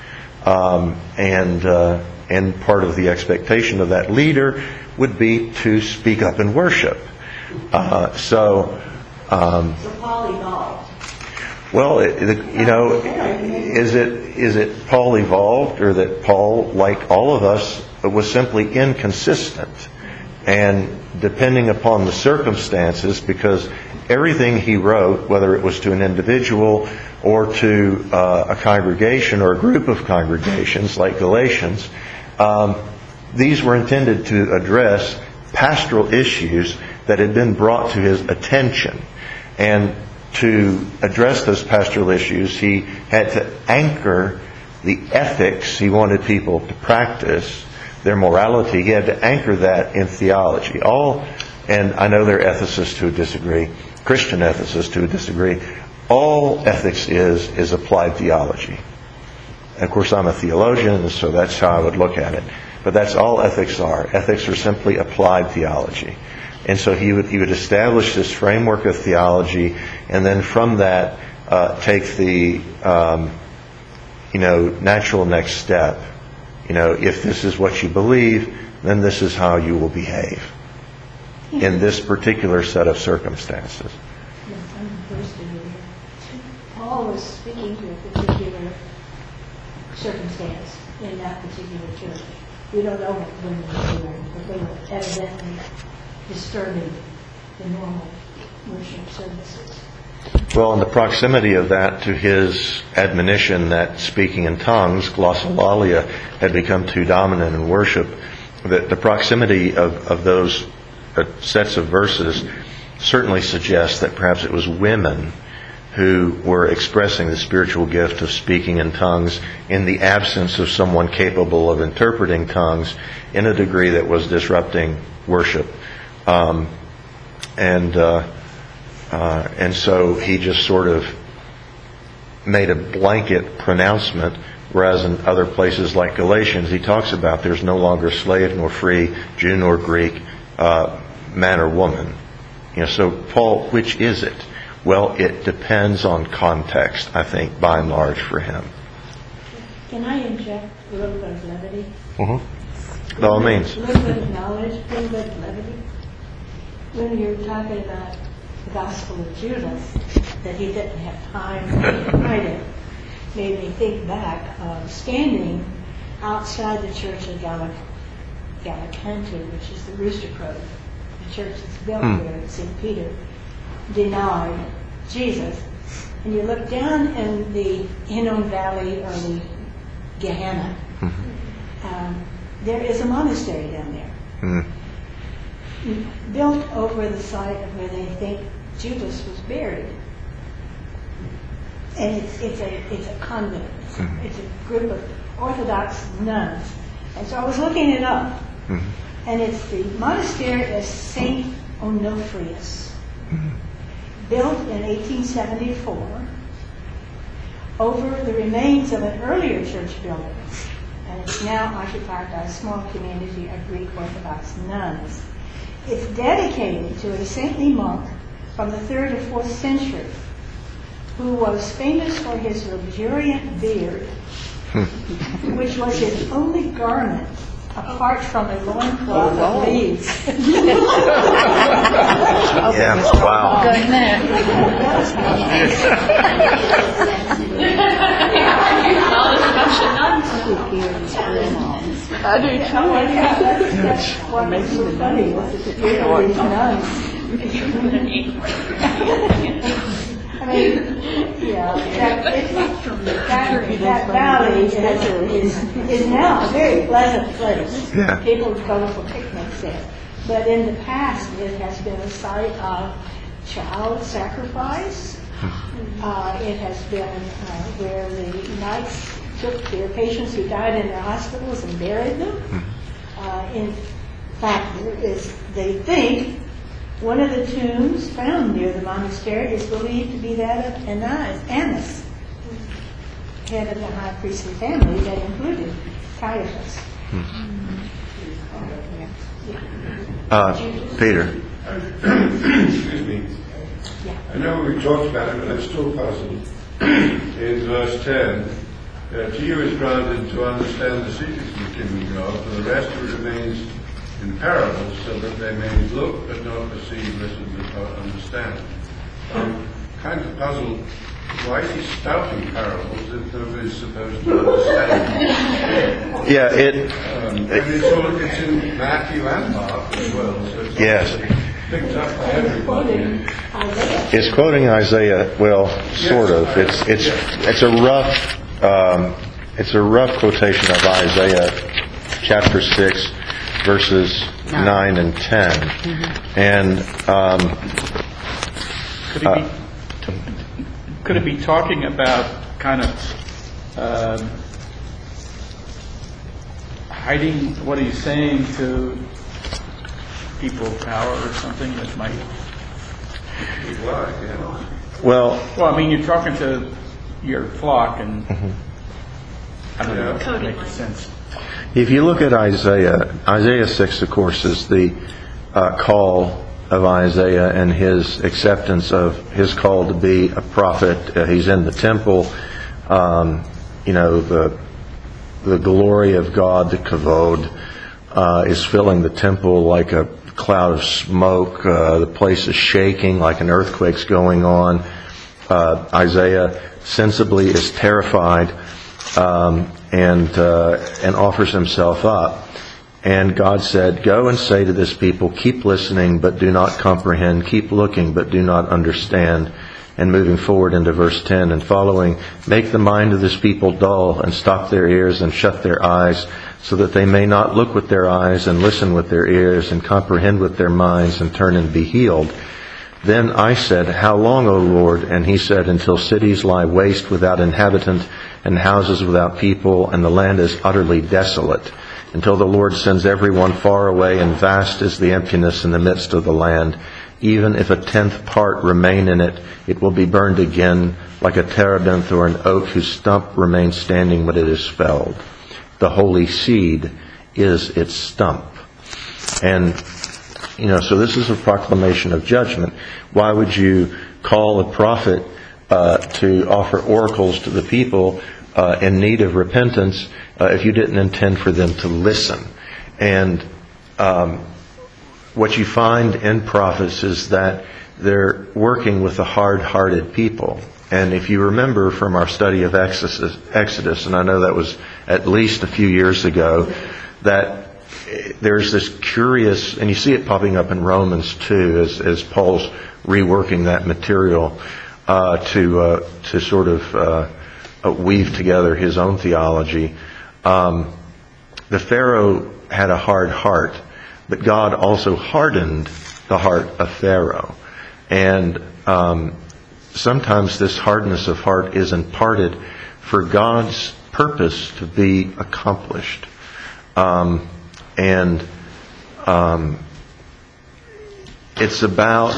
[SPEAKER 1] Um, and, uh, and part of the expectation of that leader would be to speak up and worship. Uh, so, um,
[SPEAKER 5] So Paul evolved.
[SPEAKER 1] well, it, it, you know, is it is it Paul evolved, or that Paul, like all of us, was simply inconsistent, and depending upon the circumstances, because everything he wrote, whether it was to an individual or to uh, a congregation or a group of congregations like Galatians, um, these were intended to address pastoral issues that had been brought to his attention. And to address those pastoral issues, he had to anchor the ethics he wanted people to practice, their morality. He had to anchor that in theology. All, and I know there are ethicists who disagree, Christian ethicists who disagree. All ethics is, is applied theology. And of course, I'm a theologian, and so that's how I would look at it. But that's all ethics are. Ethics are simply applied theology. And so he would he would establish this framework of theology, and then from that uh, take the um, you know natural next step. You know, if this is what you believe, then this is how you will behave in this particular set of circumstances.
[SPEAKER 5] Yes, I'm the first to hear. Paul was speaking to a particular circumstance in that particular church. We don't know what women were doing, but they were evidently disturbing the normal worship services.
[SPEAKER 1] Well, in the proximity of that to his admonition that speaking in tongues, glossolalia, had become too dominant in worship, the, the proximity of, of those uh, sets of verses certainly suggests that perhaps it was women who were expressing the spiritual gift of speaking in tongues in the absence of someone capable of interpreting tongues in a degree that was disrupting worship. Um, and uh, uh, and so he just sort of made a blanket pronouncement, whereas in other places like Galatians, he talks about there's no longer slave nor free, Jew nor Greek, uh, man or woman. You know, so Paul, which is it? Well, it depends on context, I think, by and large, for him.
[SPEAKER 5] Can I inject a little bit of levity?
[SPEAKER 1] Mm-hmm. By all means.
[SPEAKER 5] A little bit of knowledge, a little bit of levity. When you're talking about the Gospel of Judas, that he didn't have time to write it, made me think back of standing outside the church of Gallic- Gallicantu, which is the Rooster Crow, the church that's built
[SPEAKER 1] Hmm.
[SPEAKER 5] there at Saint Peter, denied Jesus. And you look down in the Hinnom Valley or the Gehenna,
[SPEAKER 1] Mm-hmm.
[SPEAKER 5] um, there is a monastery down there,
[SPEAKER 1] Mm-hmm.
[SPEAKER 5] built over the site of where they think Judas was buried. And it's it's a it's a convent. It's,
[SPEAKER 1] Mhm.
[SPEAKER 5] it's a group of Orthodox nuns. And so I was looking it up,
[SPEAKER 1] Mm-hmm.
[SPEAKER 5] and it's the monastery of Saint Onofrius, built in eighteen seventy-four over the remains of an earlier church building, and it's now occupied by a small community of Greek Orthodox nuns. It's dedicated to a saintly monk from the third or fourth century, who was famous for his luxuriant beard, which was his only garment apart from a loincloth of leaves.
[SPEAKER 1] Yeah, wow.
[SPEAKER 4] Going there.
[SPEAKER 5] I do too. That's what makes it funny. Was the beard of these nuns. I mean, yeah, that, it, that, that valley is, is, is now a very pleasant place.
[SPEAKER 1] Yeah.
[SPEAKER 5] People go for picnics there. But in the past, it has been a site of child sacrifice. Uh, it has been uh, where the knights took their patients who died in their hospitals and buried them. Uh, in fact, there is, they think, one of the tombs found near the monastery is believed to be that of Annas, Annas, head of the high priestly family that included Caiaphas.
[SPEAKER 1] Uh, Peter.
[SPEAKER 6] Excuse me.
[SPEAKER 5] Yeah.
[SPEAKER 6] I know we talked about it, but I'm still puzzled. In verse ten, uh, to you is granted to understand the secrets of the kingdom of God, for the rest it remains in parables, so that they may look but not perceive, listen but not understand. I'm kind of puzzled. Why is he spouting parables if nobody's supposed to understand?
[SPEAKER 1] Yeah, it.
[SPEAKER 6] Um, and it's, all, it's in Matthew and Mark as well, so it's
[SPEAKER 1] Yes.
[SPEAKER 6] obviously picked up by everybody.
[SPEAKER 1] It's quoting Isaiah. Well, sort of. It's it's it's a rough um, it's a rough quotation of Isaiah chapter six, verses nine and ten, and um,
[SPEAKER 2] Could it be, could it be talking about kind of um, hiding what he's saying to people of power or something that might...
[SPEAKER 6] Why, yeah.
[SPEAKER 1] well,
[SPEAKER 2] Well, I mean, you're talking to your flock and I don't know,
[SPEAKER 6] Yeah.
[SPEAKER 2] if it makes sense.
[SPEAKER 1] if you look at Isaiah, Isaiah six, of course, is the uh, call of Isaiah and his acceptance of his call to be a prophet. Uh, he's in the temple. Um, you know, the the glory of God, the kavod, uh, is filling the temple like a cloud of smoke. Uh, the place is shaking like an earthquake's going on. Uh, Isaiah sensibly is terrified um, and uh, and offers himself up. And God said, "Go and say to this people, keep listening, but do not comprehend. Keep looking, but do not understand." And moving forward into verse ten and following, "Make the mind of this people dull, and stop their ears and shut their eyes, so that they may not look with their eyes and listen with their ears and comprehend with their minds and turn and be healed." Then I said, "How long, O Lord?" And he said, "Until cities lie waste without inhabitant and houses without people, and the land is utterly desolate, until the Lord sends everyone far away, and vast is the emptiness in the midst of the land, even if a tenth part remain in it, it will be burned again, like a terebinth or an oak whose stump remains standing when it is felled. The holy seed is its stump. And, you know, so this is a proclamation of judgment. Why would you call a prophet uh, to offer oracles to the people uh, in need of repentance uh, if you didn't intend for them to listen? And um, what you find in prophets is that they're working with a hard-hearted people. And if you remember from our study of Exodus, Exodus, and I know that was at least a few years ago, that there's this curious, and you see it popping up in Romans too, as, as Paul's reworking that material uh, to uh, to sort of uh, weave together his own theology. Um, the Pharaoh had a hard heart, but God also hardened the heart of Pharaoh. And um, sometimes this hardness of heart is imparted for God's purpose to be accomplished. Um, and um, it's about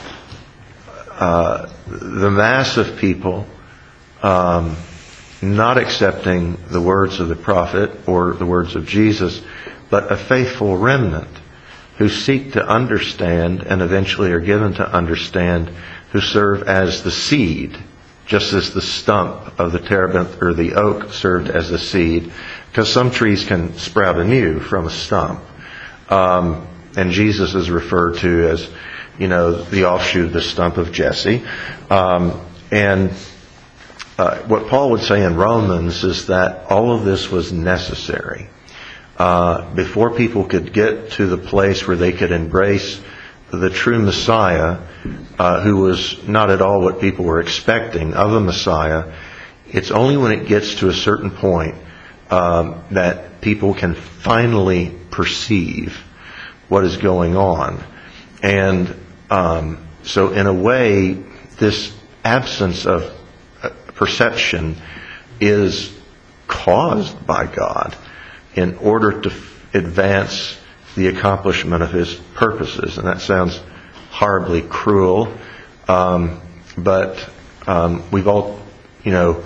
[SPEAKER 1] uh, the mass of people um, not accepting the words of the prophet or the words of Jesus, but a faithful remnant who seek to understand and eventually are given to understand, who serve as the seed, just as the stump of the terebinth or the oak served as the seed, because some trees can sprout anew from a stump. Um, and Jesus is referred to as, you know, the offshoot of the stump of Jesse. Um, and uh, what Paul would say in Romans is that all of this was necessary. Uh, before people could get to the place where they could embrace the true Messiah, uh, who was not at all what people were expecting of a Messiah, it's only when it gets to a certain point um, that people can finally perceive what is going on. And um, so in a way, this absence of perception is caused by God in order to advance the accomplishment of His purposes. And that sounds horribly cruel, um, but um, we've all, you know,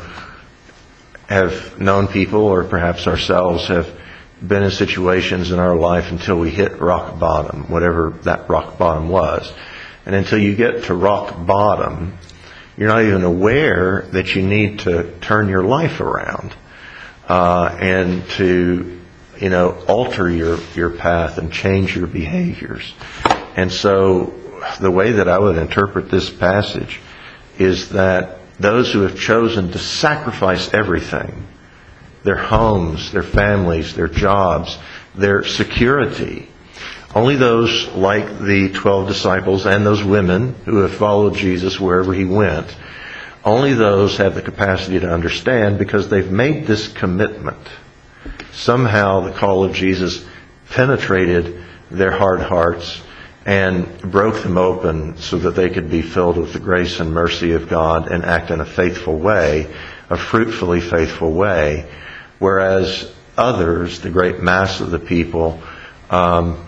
[SPEAKER 1] have known people, or perhaps ourselves have been in situations in our life until we hit rock bottom, whatever that rock bottom was. And until you get to rock bottom, you're not even aware that you need to turn your life around uh, and to, you know, alter your, your path and change your behaviors. And so the way that I would interpret this passage is that those who have chosen to sacrifice everything, their homes, their families, their jobs, their security, only those like the twelve disciples and those women who have followed Jesus wherever He went, only those have the capacity to understand, because they've made this commitment. Somehow the call of Jesus penetrated their hard hearts and broke them open so that they could be filled with the grace and mercy of God and act in a faithful way, a fruitfully faithful way. Whereas others, the great mass of the people, um,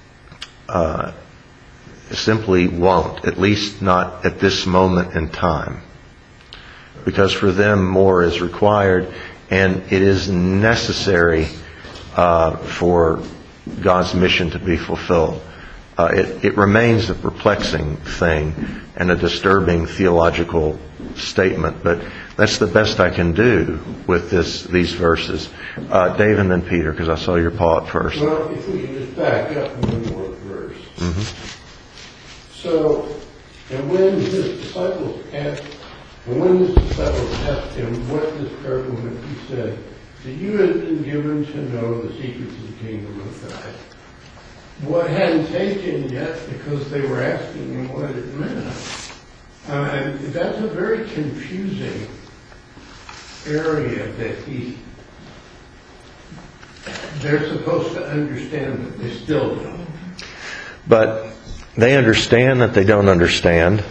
[SPEAKER 1] uh, simply won't, at least not at this moment in time. Because for them more is required, and it is necessary uh, for God's mission to be fulfilled. Uh, it, it remains a perplexing thing and a disturbing theological statement, but that's the best I can do with this these verses. Uh, Dave and then Peter, because I saw your paw up first.
[SPEAKER 6] Well, if we can just back up one more verse.
[SPEAKER 1] Mm-hmm.
[SPEAKER 6] So, and when His disciples asked, and when His disciples asked Him what this parable meant, He said, "To you has been given to know the secrets of the kingdom of God." What hadn't taken yet, because they were asking Him what it meant. Uh, and that's a very confusing area that he, they're supposed to understand, but they still don't.
[SPEAKER 1] But they understand that they don't understand.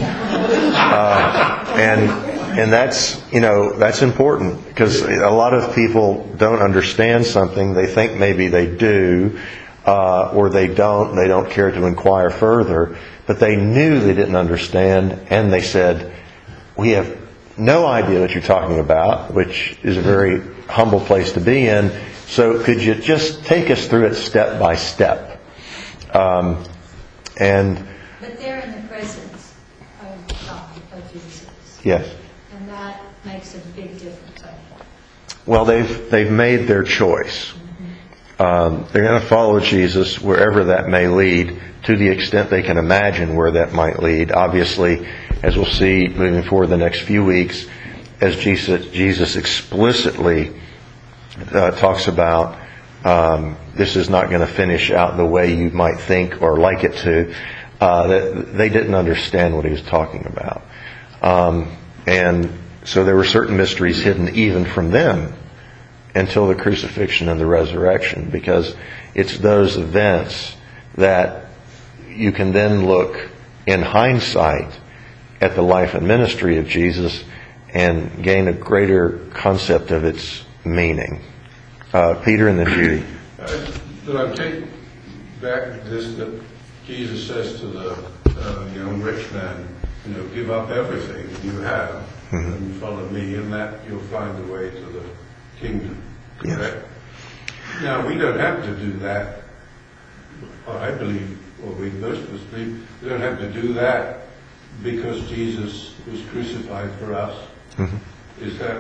[SPEAKER 1] Uh, and and that's, you know, that's important, because a lot of people don't understand something. They think maybe they do. uh, or they don't, they don't care to inquire further, but they knew they didn't understand, and they said, we have no idea what you're talking about, which is a very humble place to be in, so could you just take us through it step by step? Um, and
[SPEAKER 3] But they're in the presence of God, of Jesus.
[SPEAKER 1] yes.
[SPEAKER 3] And that makes a big difference, I think.
[SPEAKER 1] Well, they've they've made their choice. Um, they're going to follow Jesus wherever that may lead, to the extent they can imagine where that might lead. Obviously, as we'll see moving forward the next few weeks, as Jesus, Jesus explicitly uh, talks about, um, this is not going to finish out the way you might think or like it to, uh, that they didn't understand what he was talking about. Um, and so there were certain mysteries hidden even from them until the crucifixion and the resurrection, because it's those events that you can then look in hindsight at the life and ministry of Jesus and gain a greater concept of its meaning. Uh, Peter and then Judy.
[SPEAKER 6] Uh, But I'm taking back this that Jesus says to the uh, young rich man, you know, give up everything you have
[SPEAKER 1] Mm-hmm.
[SPEAKER 6] and follow me, and that you'll find the way to the kingdom.
[SPEAKER 1] Yes.
[SPEAKER 6] Correct? Now, we don't have to do that. Or I believe, or we most of us believe, we don't have to do that because Jesus was crucified for us.
[SPEAKER 1] Mhm.
[SPEAKER 6] Is that,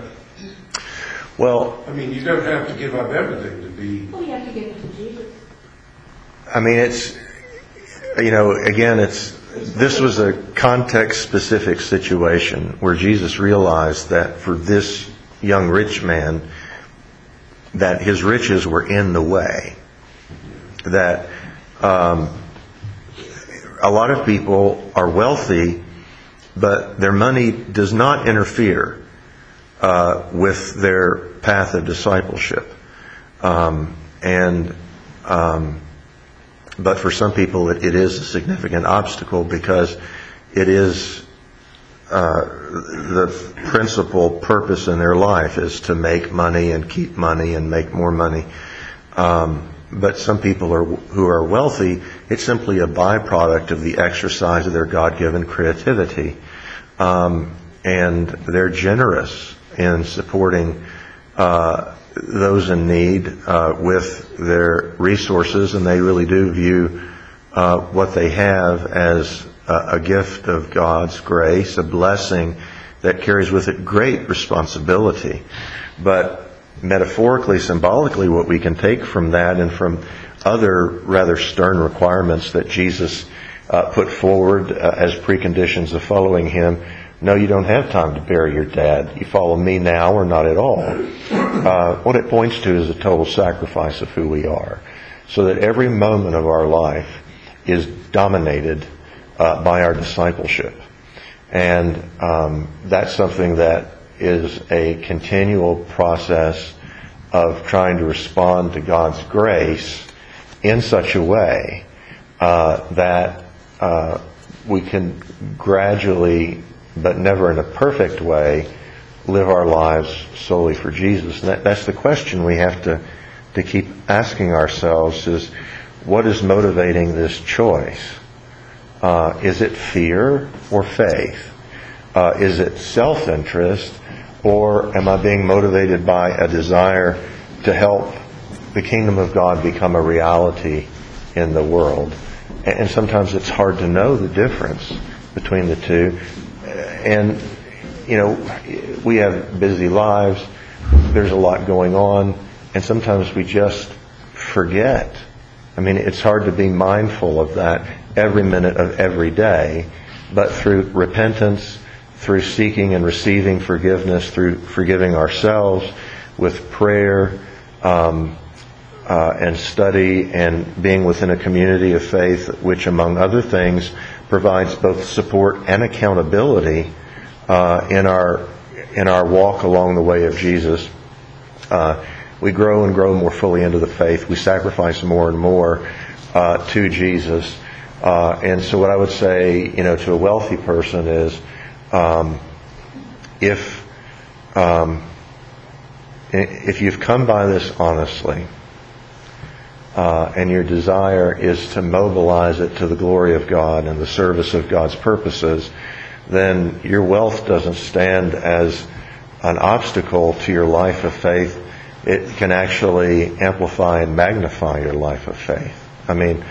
[SPEAKER 1] Well,
[SPEAKER 6] I mean, you don't have to give up everything to be.
[SPEAKER 5] Well, you have to give it to Jesus.
[SPEAKER 1] I mean, it's, you know, again, it's, this was a context-specific situation where Jesus realized that for this young rich man, that his riches were in the way. That um, a lot of people are wealthy, but their money does not interfere uh, with their path of discipleship. Um, and um, but for some people, it, it is a significant obstacle, because it is uh, the principal purpose in their life is to make money and keep money and make more money. Um, but some people are, who are wealthy, it's simply a byproduct of the exercise of their God-given creativity. Um, and they're generous in supporting uh, those in need uh, with their resources, and they really do view uh, what they have as a, a gift of God's grace, a blessing that carries with it great responsibility. But metaphorically, symbolically, what we can take from that and from other rather stern requirements that Jesus uh, put forward uh, as preconditions of following him: no, you don't have time to bury your dad. You follow me now or not at all. Uh, what it points to is a total sacrifice of who we are, so that every moment of our life is dominated uh, by our discipleship. And um, that's something that is a continual process of trying to respond to God's grace in such a way uh, that uh, we can gradually, but never in a perfect way, live our lives solely for Jesus. And that, that's the question we have to, to keep asking ourselves is, what is motivating this choice? Uh, is it fear or faith? Uh, is it self-interest, or am I being motivated by a desire to help the kingdom of God become a reality in the world? And, and sometimes it's hard to know the difference between the two. And, you know, we have busy lives. There's a lot going on. And sometimes we just forget. I mean, it's hard to be mindful of that every minute of every day. But through repentance, through seeking and receiving forgiveness, through forgiving ourselves, with prayer um, uh, and study, and being within a community of faith, which, among other things, provides both support and accountability uh, in our in our walk along the way of Jesus. Uh, we grow and grow more fully into the faith. We sacrifice more and more uh, to Jesus. Uh, and so, what I would say, you know, to a wealthy person is, um, if um, if you've come by this honestly, uh, and your desire is to mobilize it to the glory of God and the service of God's purposes, then your wealth doesn't stand as an obstacle to your life of faith. It can actually amplify and magnify your life of faith. I mean,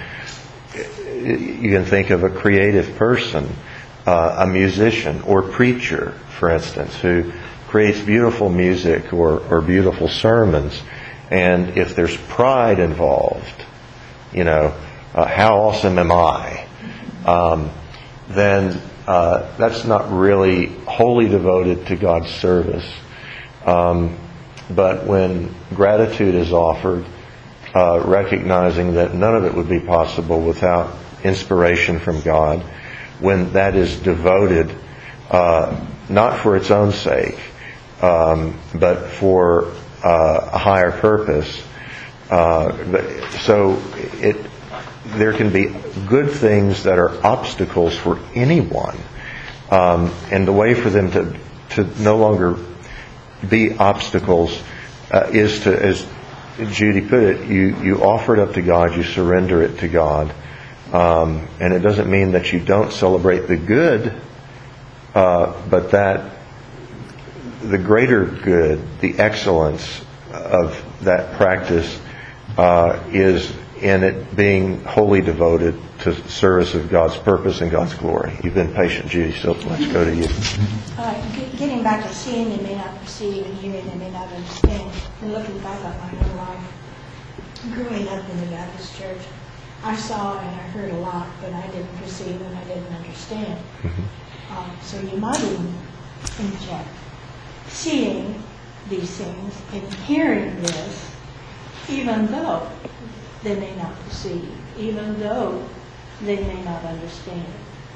[SPEAKER 1] you can think of a creative person, uh, a musician or preacher, for instance, who creates beautiful music or, or beautiful sermons. And if there's pride involved, you know, uh, how awesome am I? Um, then uh, that's not really wholly devoted to God's service. Um, but when gratitude is offered, uh, recognizing that none of it would be possible without inspiration from God, when that is devoted uh, not for its own sake, um, but for uh, a higher purpose. Uh, so it, there can be good things that are obstacles for anyone, um, and the way for them to to no longer be obstacles uh, is to, as Judy put it, you you offer it up to God, you surrender it to God. Um, and it doesn't mean that you don't celebrate the good, uh, but that the greater good, the excellence of that practice uh, is in it being wholly devoted to service of God's purpose and God's glory. You've been patient, Judy, so let's go to you.
[SPEAKER 5] All right, get- getting back to seeing, they may not perceive, and hearing, they may not understand. And looking back on my own life, growing up in the Baptist church, I saw and I heard a lot, but I didn't perceive and I didn't understand.
[SPEAKER 1] Mm-hmm.
[SPEAKER 5] Um, so you might even inject seeing these things and hearing this, even though they may not perceive, even though they may not understand.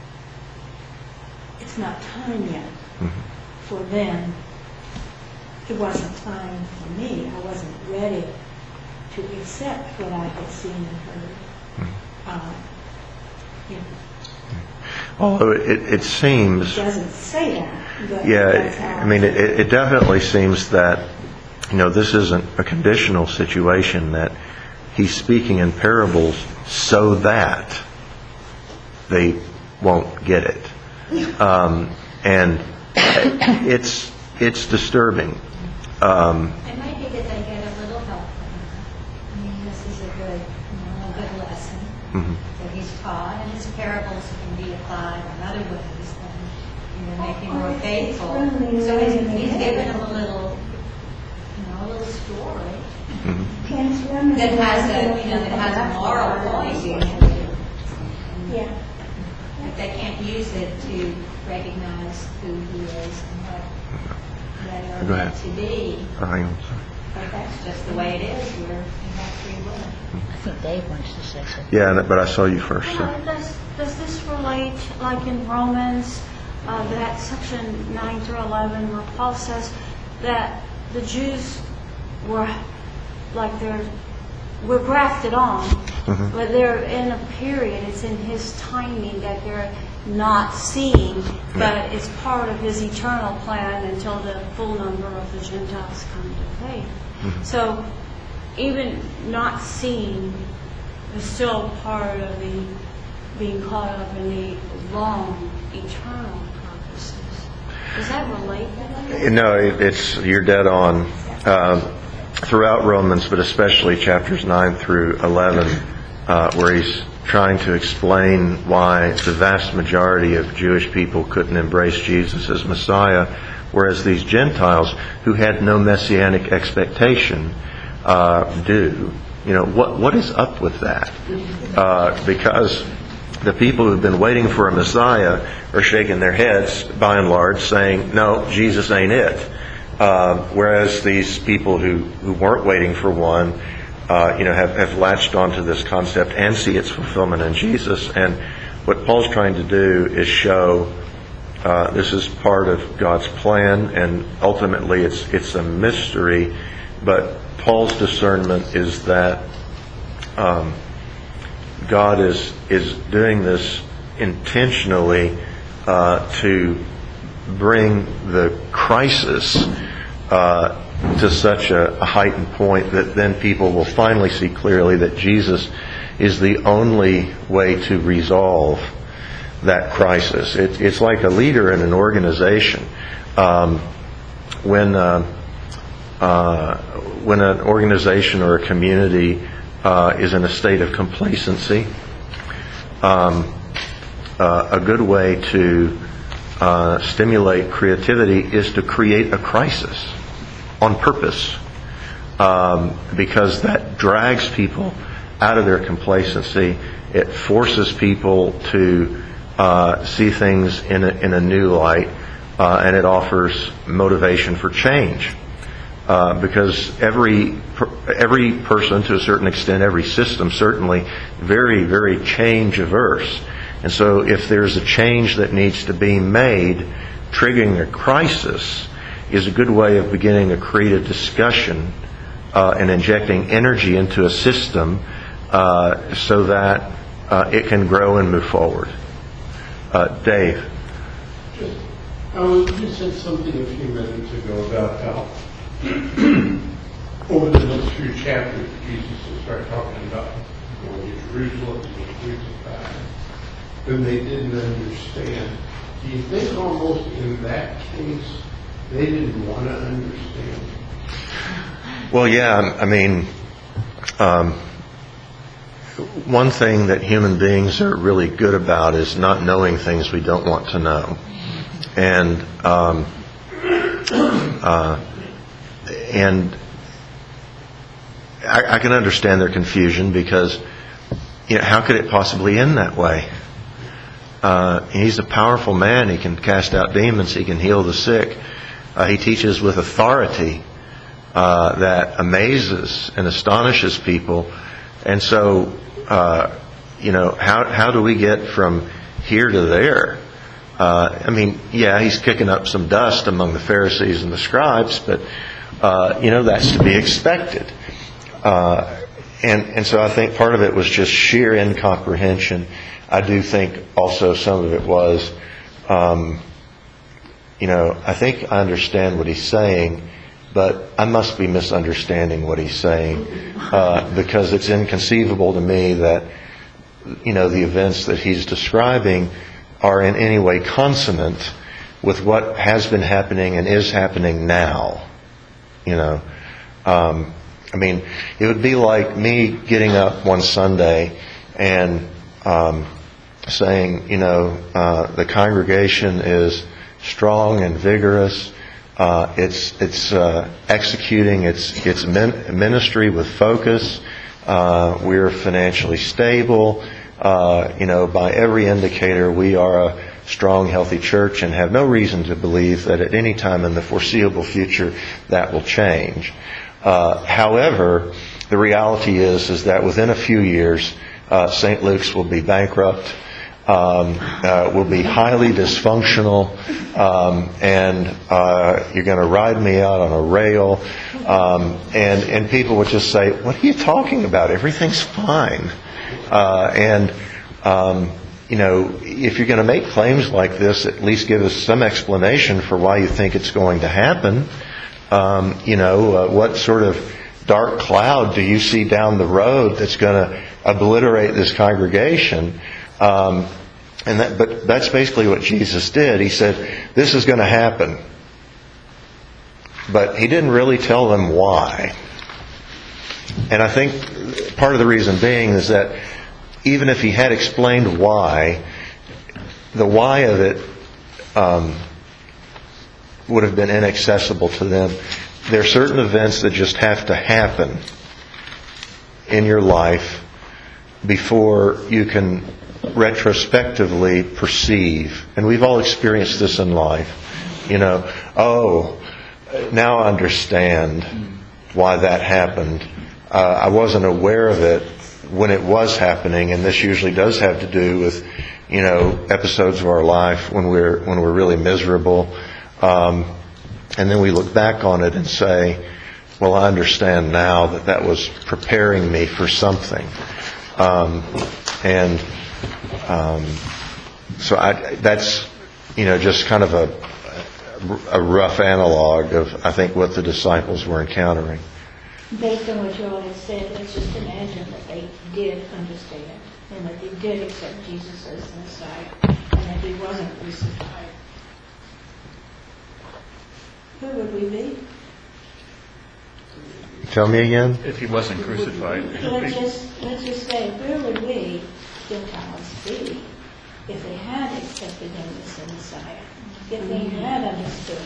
[SPEAKER 5] It's not time yet
[SPEAKER 1] Mm-hmm.
[SPEAKER 5] for them. It wasn't time for me. I wasn't ready to accept what I had seen and heard. Uh, you know,
[SPEAKER 1] Although it, it
[SPEAKER 5] it
[SPEAKER 1] seems,
[SPEAKER 5] doesn't say that, but that's
[SPEAKER 1] yeah,
[SPEAKER 5] how
[SPEAKER 1] I mean, it, it definitely seems that, you know, this isn't a conditional situation, that he's speaking in parables so that they won't get it. Um, and it's it's disturbing. Um,
[SPEAKER 3] It might be that they get a little help from him. I mean, this is a good, you know, a good lesson
[SPEAKER 1] mhm.
[SPEAKER 3] that he's taught, and his parables can be applied in other ways than, you know, making more faithful. So he's, he's given them a little, you know, a little story that has a, you know, that has a moral point in it.
[SPEAKER 5] Yeah.
[SPEAKER 3] But they can't use it to recognize who he is and what they are
[SPEAKER 1] Go ahead.
[SPEAKER 3] meant to be.
[SPEAKER 1] I'm
[SPEAKER 3] But that's just the way it is. We're, we have free will.
[SPEAKER 4] I think Dave wants to say something.
[SPEAKER 1] Yeah, but I saw you first. So.
[SPEAKER 7] Yeah, does, does this relate, like in Romans, uh, that section nine through eleven, where Paul says that the Jews were, like they're, we're grafted on,
[SPEAKER 1] Mhm.
[SPEAKER 7] but they're in a period, it's in his timing that they're not seeing, but it's part of his eternal plan until the full number of the Gentiles come to faith.
[SPEAKER 1] Mhm.
[SPEAKER 7] So even not seeing is still part of the being caught up in the long eternal purposes. Does that relate to that?
[SPEAKER 1] No, it, it's you're dead on. Um, throughout Romans, but especially chapters nine through eleven, uh, where he's trying to explain why the vast majority of Jewish people couldn't embrace Jesus as Messiah, whereas these Gentiles who had no messianic expectation uh, do. You know, what what is up with that? Uh, because the people who've been waiting for a Messiah are shaking their heads, by and large, saying, no, Jesus ain't it. Uh, whereas these people who, who weren't waiting for one, uh, you know, have, have latched onto this concept and see its fulfillment in Jesus. And what Paul's trying to do is show uh, this is part of God's plan, and ultimately it's it's a mystery. But Paul's discernment is that um, God is is doing this intentionally uh, to bring the crisis uh, to such a, a heightened point that then people will finally see clearly that Jesus is the only way to resolve that crisis. It, it's like a leader in an organization. Um, when uh, uh, when an organization or a community uh, is in a state of complacency, um, uh, a good way to uh, stimulate creativity is to create a crisis on purpose, um, because that drags people out of their complacency. It forces people to uh, see things in a, in a new light, uh, and it offers motivation for change. Uh, because every every person, to a certain extent, every system, certainly, very, very change averse. And so if there's a change that needs to be made, triggering a crisis is a good way of beginning a creative discussion uh, and injecting energy into a system uh, so that uh, it can grow and move forward. Uh, Dave?
[SPEAKER 8] Just, uh, you said something a few minutes ago about how over the next few chapters Jesus will start talking about going to Jerusalem and being crucified. Then they didn't understand. Do you think almost in that case they didn't want to understand?
[SPEAKER 1] Well, yeah, I mean, um, one thing that human beings are really good about is not knowing things we don't want to know. And um, uh, and I, I can understand their confusion because, you know, how could it possibly end that way? Uh, he's a powerful man. He can cast out demons. He can heal the sick. Uh, he teaches with authority uh, that amazes and astonishes people. And so, uh, you know, how how do we get from here to there? Uh, I mean, yeah, he's kicking up some dust among the Pharisees and the scribes, but uh, you know, that's to be expected. Uh, and and so I think part of it was just sheer incomprehension. I do think also some of it was, um, you know, I think I understand what he's saying, but I must be misunderstanding what he's saying uh, because it's inconceivable to me that, you know, the events that he's describing are in any way consonant with what has been happening and is happening now. You know, um, I mean, it would be like me getting up one Sunday and um, saying, you know, uh, the congregation is strong and vigorous. Uh, it's it's uh, executing its its min- ministry with focus. Uh, we're financially stable. Uh, you know, by every indicator, we are a strong, healthy church and have no reason to believe that at any time in the foreseeable future that will change. Uh, however, the reality is is that within a few years, uh, Saint Luke's will be bankrupt. Um, uh, will be highly dysfunctional, um, and uh, you're going to ride me out on a rail, um, and and people would just say, "What are you talking about? Everything's fine." Uh, and um, you know, if you're going to make claims like this, at least give us some explanation for why you think it's going to happen. Um, you know, uh, what sort of dark cloud do you see down the road that's going to obliterate this congregation? Um, and that, but that's basically what Jesus did. He said, this is going to happen. But he didn't really tell them why. And I think part of the reason being is that even if he had explained why, the why of it um, would have been inaccessible to them. There are certain events that just have to happen in your life before you can retrospectively perceive. And we've all experienced this in life. You know, oh, now I understand why that happened. Uh, I wasn't aware of it when it was happening, and this usually does have to do with, you know, episodes of our life when we're when we're really miserable. Um, and then we look back on it and say, well, I understand now that that was preparing me for something. Um, and um, so I, that's, you know, just kind of a, a rough analog of, I think, what the disciples were encountering.
[SPEAKER 5] Based on what you all have said, let's just imagine that they did understand and that they did accept Jesus as the Messiah and that he wasn't crucified. Who would we be?
[SPEAKER 1] Tell me again?
[SPEAKER 2] If he wasn't crucified.
[SPEAKER 5] Let's just, let's just say, where would we, Gentiles, be if they had accepted him as the Messiah? If they had understood?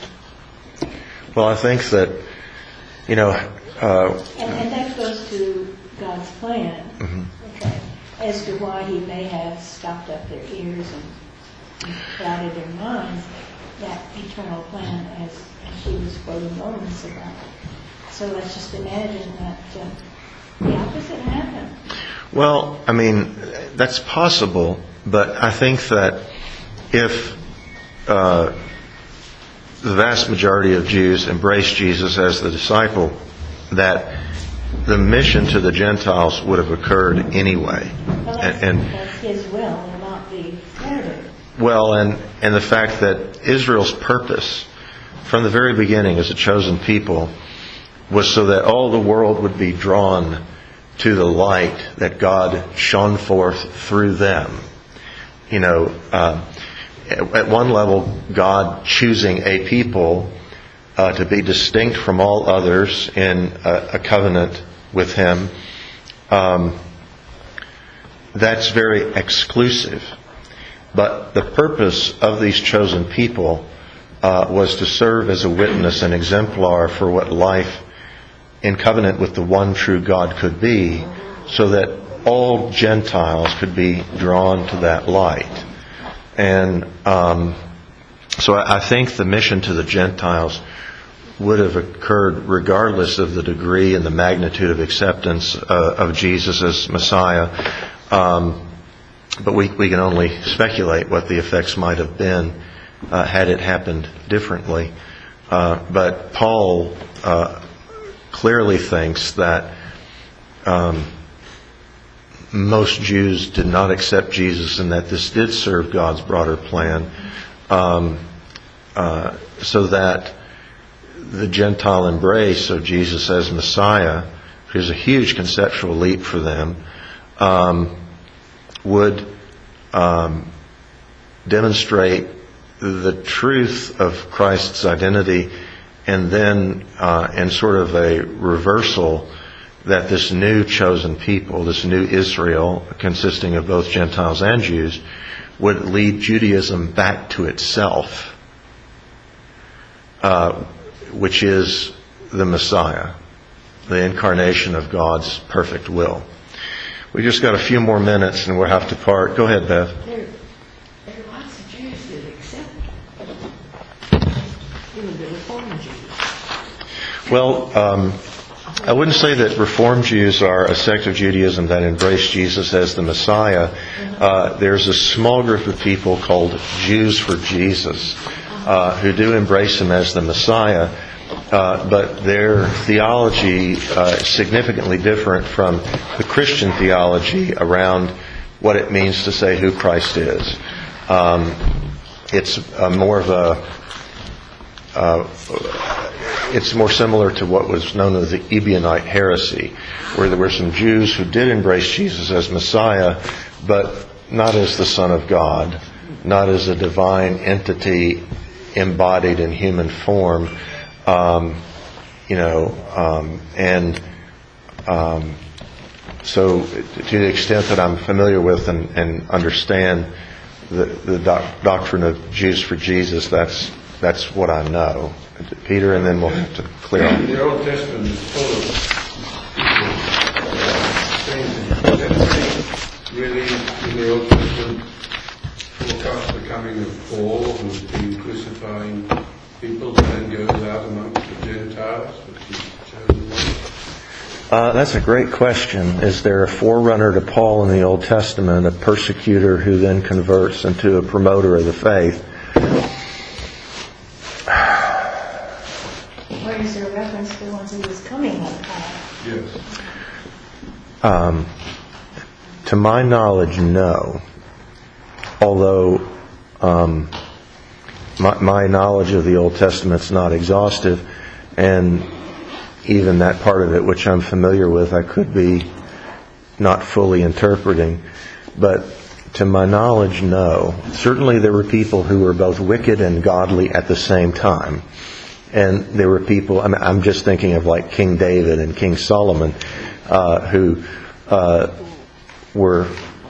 [SPEAKER 1] Well, I think that, you know... Uh,
[SPEAKER 5] and, and that goes to God's plan, mm-hmm. okay, as to why he may have stopped up their ears and, and clouded their minds, that eternal plan as, as she was quoting Romans about. So let's just imagine that uh, the opposite happened.
[SPEAKER 1] Well, I mean, that's possible, but I think that if uh, the vast majority of Jews embraced Jesus as the disciple, that the mission to the Gentiles would have occurred anyway.
[SPEAKER 5] Well, that's,
[SPEAKER 1] and,
[SPEAKER 5] that's his will and not the thwarted.
[SPEAKER 1] Well, and, and the fact that Israel's purpose from the very beginning as a chosen people was so that all the world would be drawn to the light that God shone forth through them. You know, uh, at, at one level, God choosing a people uh, to be distinct from all others in a, a covenant with Him, um, that's very exclusive. But the purpose of these chosen people uh, was to serve as a witness, an exemplar for what life in covenant with the one true God could be, so that all Gentiles could be drawn to that light. And um, so I, I think the mission to the Gentiles would have occurred regardless of the degree and the magnitude of acceptance uh, of Jesus as Messiah. Um, but we, we can only speculate what the effects might have been uh, had it happened differently. Uh, but Paul uh, clearly thinks that um, most Jews did not accept Jesus and that this did serve God's broader plan, um, uh, so that the Gentile embrace of Jesus as Messiah, which is a huge conceptual leap for them, um, would um, demonstrate the truth of Christ's identity, and then uh, in sort of a reversal, that this new chosen people, this new Israel, consisting of both Gentiles and Jews, would lead Judaism back to itself, uh, which is the Messiah, the incarnation of God's perfect will. We just got a few more minutes and we'll have to part. Go ahead, Beth.
[SPEAKER 9] There, there are lots of Jews that accept it. Even the Reformed Jews.
[SPEAKER 1] Well, um, I wouldn't say that Reformed Jews are a sect of Judaism that embrace Jesus as the Messiah. Uh, there's a small group of people called Jews for Jesus uh, who do embrace Him as the Messiah. Uh, but their theology uh, is significantly different from the Christian theology around what it means to say who Christ is. Um, it's uh, more of a, uh, it's more similar to what was known as the Ebionite heresy, where there were some Jews who did embrace Jesus as Messiah, but not as the Son of God, not as a divine entity embodied in human form. Um, you know, um, and um, so to the extent that I'm familiar with and, and understand the, the doc- doctrine of Jews for Jesus, that's that's what I know. Peter, and then we'll have to clear up.
[SPEAKER 6] The Old Testament is full of things. Really, in the Old Testament, forecast the coming of Paul, who's been crucifying people, then goes out amongst the Gentiles, which is chosen one.
[SPEAKER 1] Uh, that's a great question. Is there a forerunner to Paul in the Old Testament, a persecutor who then converts into a promoter of the faith?
[SPEAKER 5] Where is there reference to the ones he was coming with?
[SPEAKER 6] Yes.
[SPEAKER 1] Um, to my knowledge, no. Although um, my, my knowledge of the Old Testament's not exhaustive, and even that part of it which I'm familiar with, I could be not fully interpreting. But to my knowledge, no. Certainly there were people who were both wicked and godly at the same time. And there were people, I mean, I'm just thinking of like King David and King Solomon, uh, who uh, were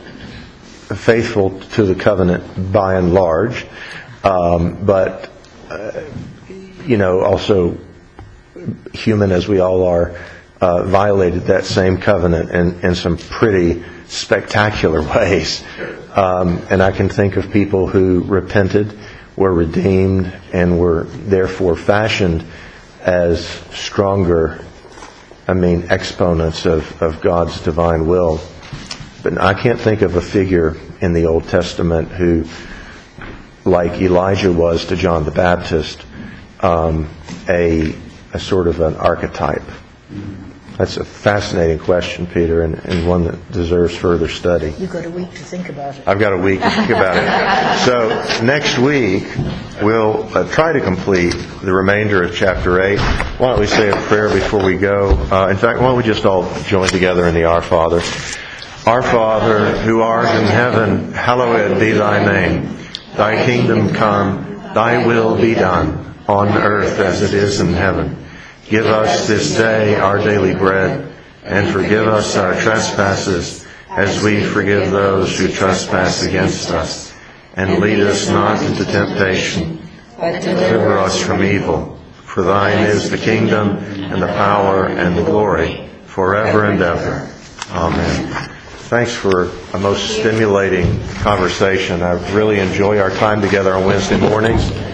[SPEAKER 1] faithful to the covenant by and large, um, but, uh, you know, also human as we all are, uh, violated that same covenant in, in some pretty spectacular ways. Um, and I can think of people who repented, were redeemed, and were therefore fashioned as stronger, I mean, exponents of, of God's divine will. But I can't think of a figure in the Old Testament who, like Elijah was to John the Baptist, um, a, a sort of an archetype. That's a fascinating question, Peter, and, and one that deserves further study.
[SPEAKER 4] You've got a week to think about it.
[SPEAKER 1] I've got a week to think about it. So next week, we'll uh, try to complete the remainder of chapter eight. Why don't we say a prayer before we go? Uh, in fact, why don't we just all join together in the Our Father. Our Father, who art in heaven, hallowed be thy name. Thy kingdom come, thy will be done, on earth as it is in heaven. Give us this day our daily bread, and forgive us our trespasses, as we forgive those who trespass against us. And lead us not into temptation, but deliver us from evil. For thine is the kingdom, and the power, and the glory, forever and ever. Amen. Thanks for a most stimulating conversation. I really enjoy our time together on Wednesday mornings.